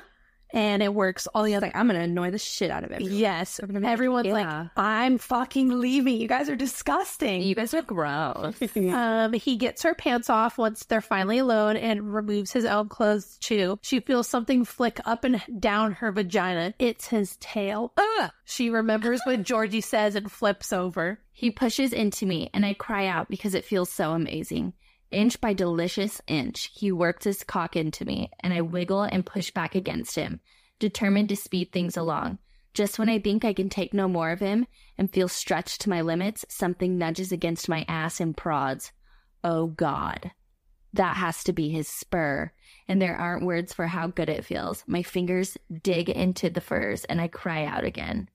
And it works. All the other... Like, I'm going to annoy the shit out of everyone. Yes. gonna be- Everyone's Yeah. like, I'm fucking leaving. You guys are disgusting. You guys are gross. Um, he gets her pants off once they're finally alone and removes his own clothes too. She feels something flick up and down her vagina. It's his tail. Ugh! She remembers what Georgie says and flips over. He pushes into me, and I cry out because it feels so amazing. Inch by delicious inch, he works his cock into me, and I wiggle and push back against him, determined to speed things along. Just when I think I can take no more of him and feel stretched to my limits, something nudges against my ass and prods. Oh God. That has to be his spur, and there aren't words for how good it feels. My fingers dig into the furs, and I cry out again.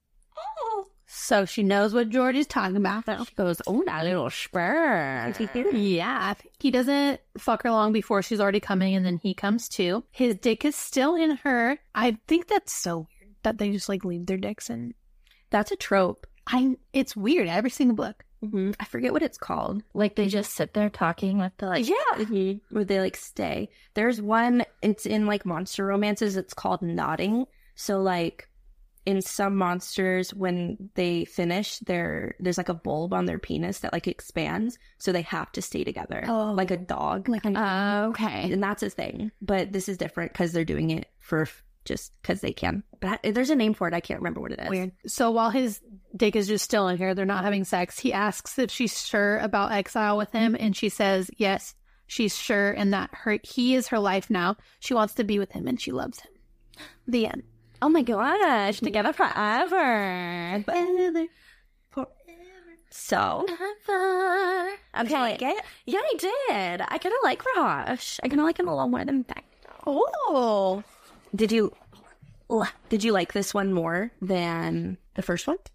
So she knows what Georgie's talking about. She goes, oh, that little spur. Yeah. He doesn't fuck her long before she's already coming, and then he comes too. His dick is still in her. I think that's so weird that they just like leave their dicks in. That's a trope. I. It's weird. Every single book. Mm-hmm. I forget what it's called. Like, they just sit there talking with the, like, Yeah. Mm-hmm. Where they like stay. There's one, it's in like monster romances, it's called knotting. So like, in some monsters, when they finish, there there's like a bulb on their penis that like expands, so they have to stay together, Oh. like a dog, Like an- Oh, okay. and that's a thing. But this is different because they're doing it for just because they can. But there's a name for it. I can't remember what it is. Weird. So while his dick is just still in her, they're not having sex. He asks if she's sure about exile with him, and she says yes, she's sure, and that her he is her life now. She wants to be with him, and she loves him. The end. Oh my gosh, together forever. Forever, forever. So, Forever. Okay. like it? Yeah, I did. I kind of like Rahash. I kind of like him a little more than Beck. Oh. Did you did you like this one more than the first one?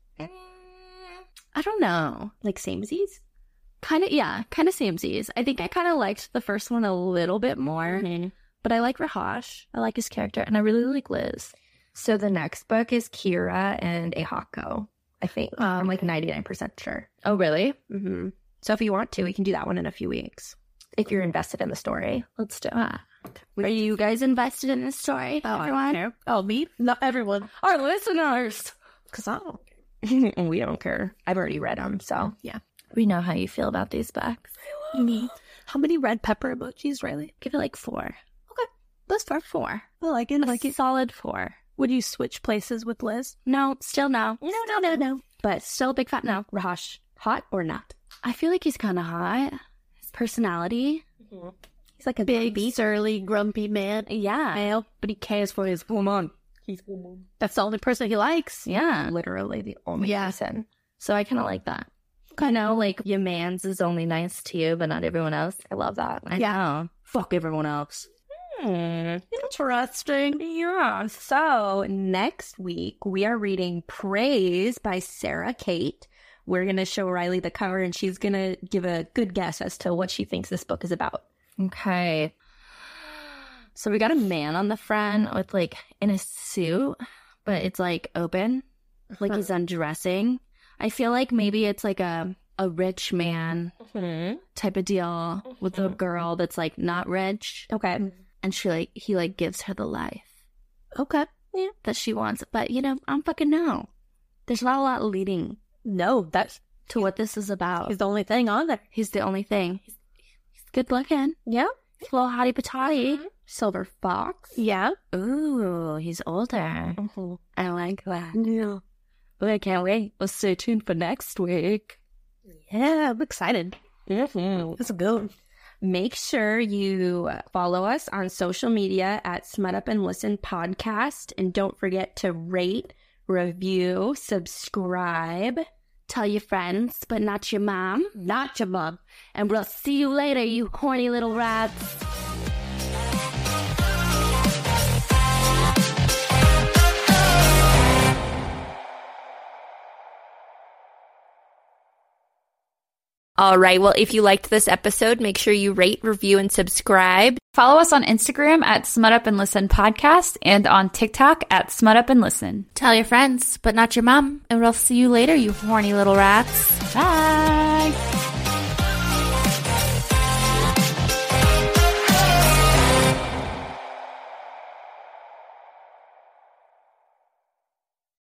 I don't know. Like samesies? Kind of, yeah, kind of samesies. I think I kind of liked the first one a little bit more, but I like Rahash. I like his character, and I really like Liz. So the next book is Kira and Ahako, I think. Um, I'm like ninety-nine percent sure. Oh, really? Mm-hmm. So if you want to, we can do that one in a few weeks. If you're invested in the story. Let's do it. Are you guys invested in this story, Oh, I everyone? don't care. Oh, me? Not everyone. Our listeners. Because I don't. We don't care. I've already read them, so. We know how you feel about these books. Me. How many red pepper emojis, Riley? Give it like four. Okay. Let's for four. I like it. I A like it. solid four. Would you switch places with Liz? No, still no. No, no, no, no. But still a big fat no. Rahash, hot or not? I feel like he's kind of hot. His personality. He's like a Big, surly, grumpy man. Yeah. Male. But he cares for his woman. He's woman. That's the only person he likes. Yeah. Literally the only Yeah. person. So I kind of like that. I know, like, your man's is only nice to you, but not everyone else. I love that. I Yeah. know. Fuck everyone else. Hmm. Interesting. Yeah. So next week we are reading Praise by Sarah Kate. We're gonna show Riley the cover, and she's gonna give a good guess as to what she thinks this book is about. Okay. So we got a man on the front with, like, in a suit, but it's, like, open. Like, he's undressing. I feel like maybe it's, like, a, a rich man type of deal with a girl that's, like, not rich. Okay. And she, like, he, like, gives her the life Okay. that she wants. But, you know, I don't fucking know. There's not a lot leading No, that's to what this is about. he's the only thing on there. He's the only thing. He's, he's good looking. Yeah. He's a little hottie patati. Silver Fox. Yeah. Ooh, he's older. I like that. Yeah. Well, I can't wait. Let's stay tuned for next week. Yeah, I'm excited. Mm-hmm. That's a good one. Make sure you follow us on social media at Smut Up and Listen Podcast. And don't forget to rate, review, subscribe. Tell your friends, but not your mom. Not your mom. And we'll see you later, you horny little rats. All right. Well, if you liked this episode, make sure you rate, review, and subscribe. Follow us on Instagram at Smut Up and Listen Podcast and on TikTok at Smut Up and Listen. Tell your friends, but not your mom. And we'll see you later, you horny little rats. Bye.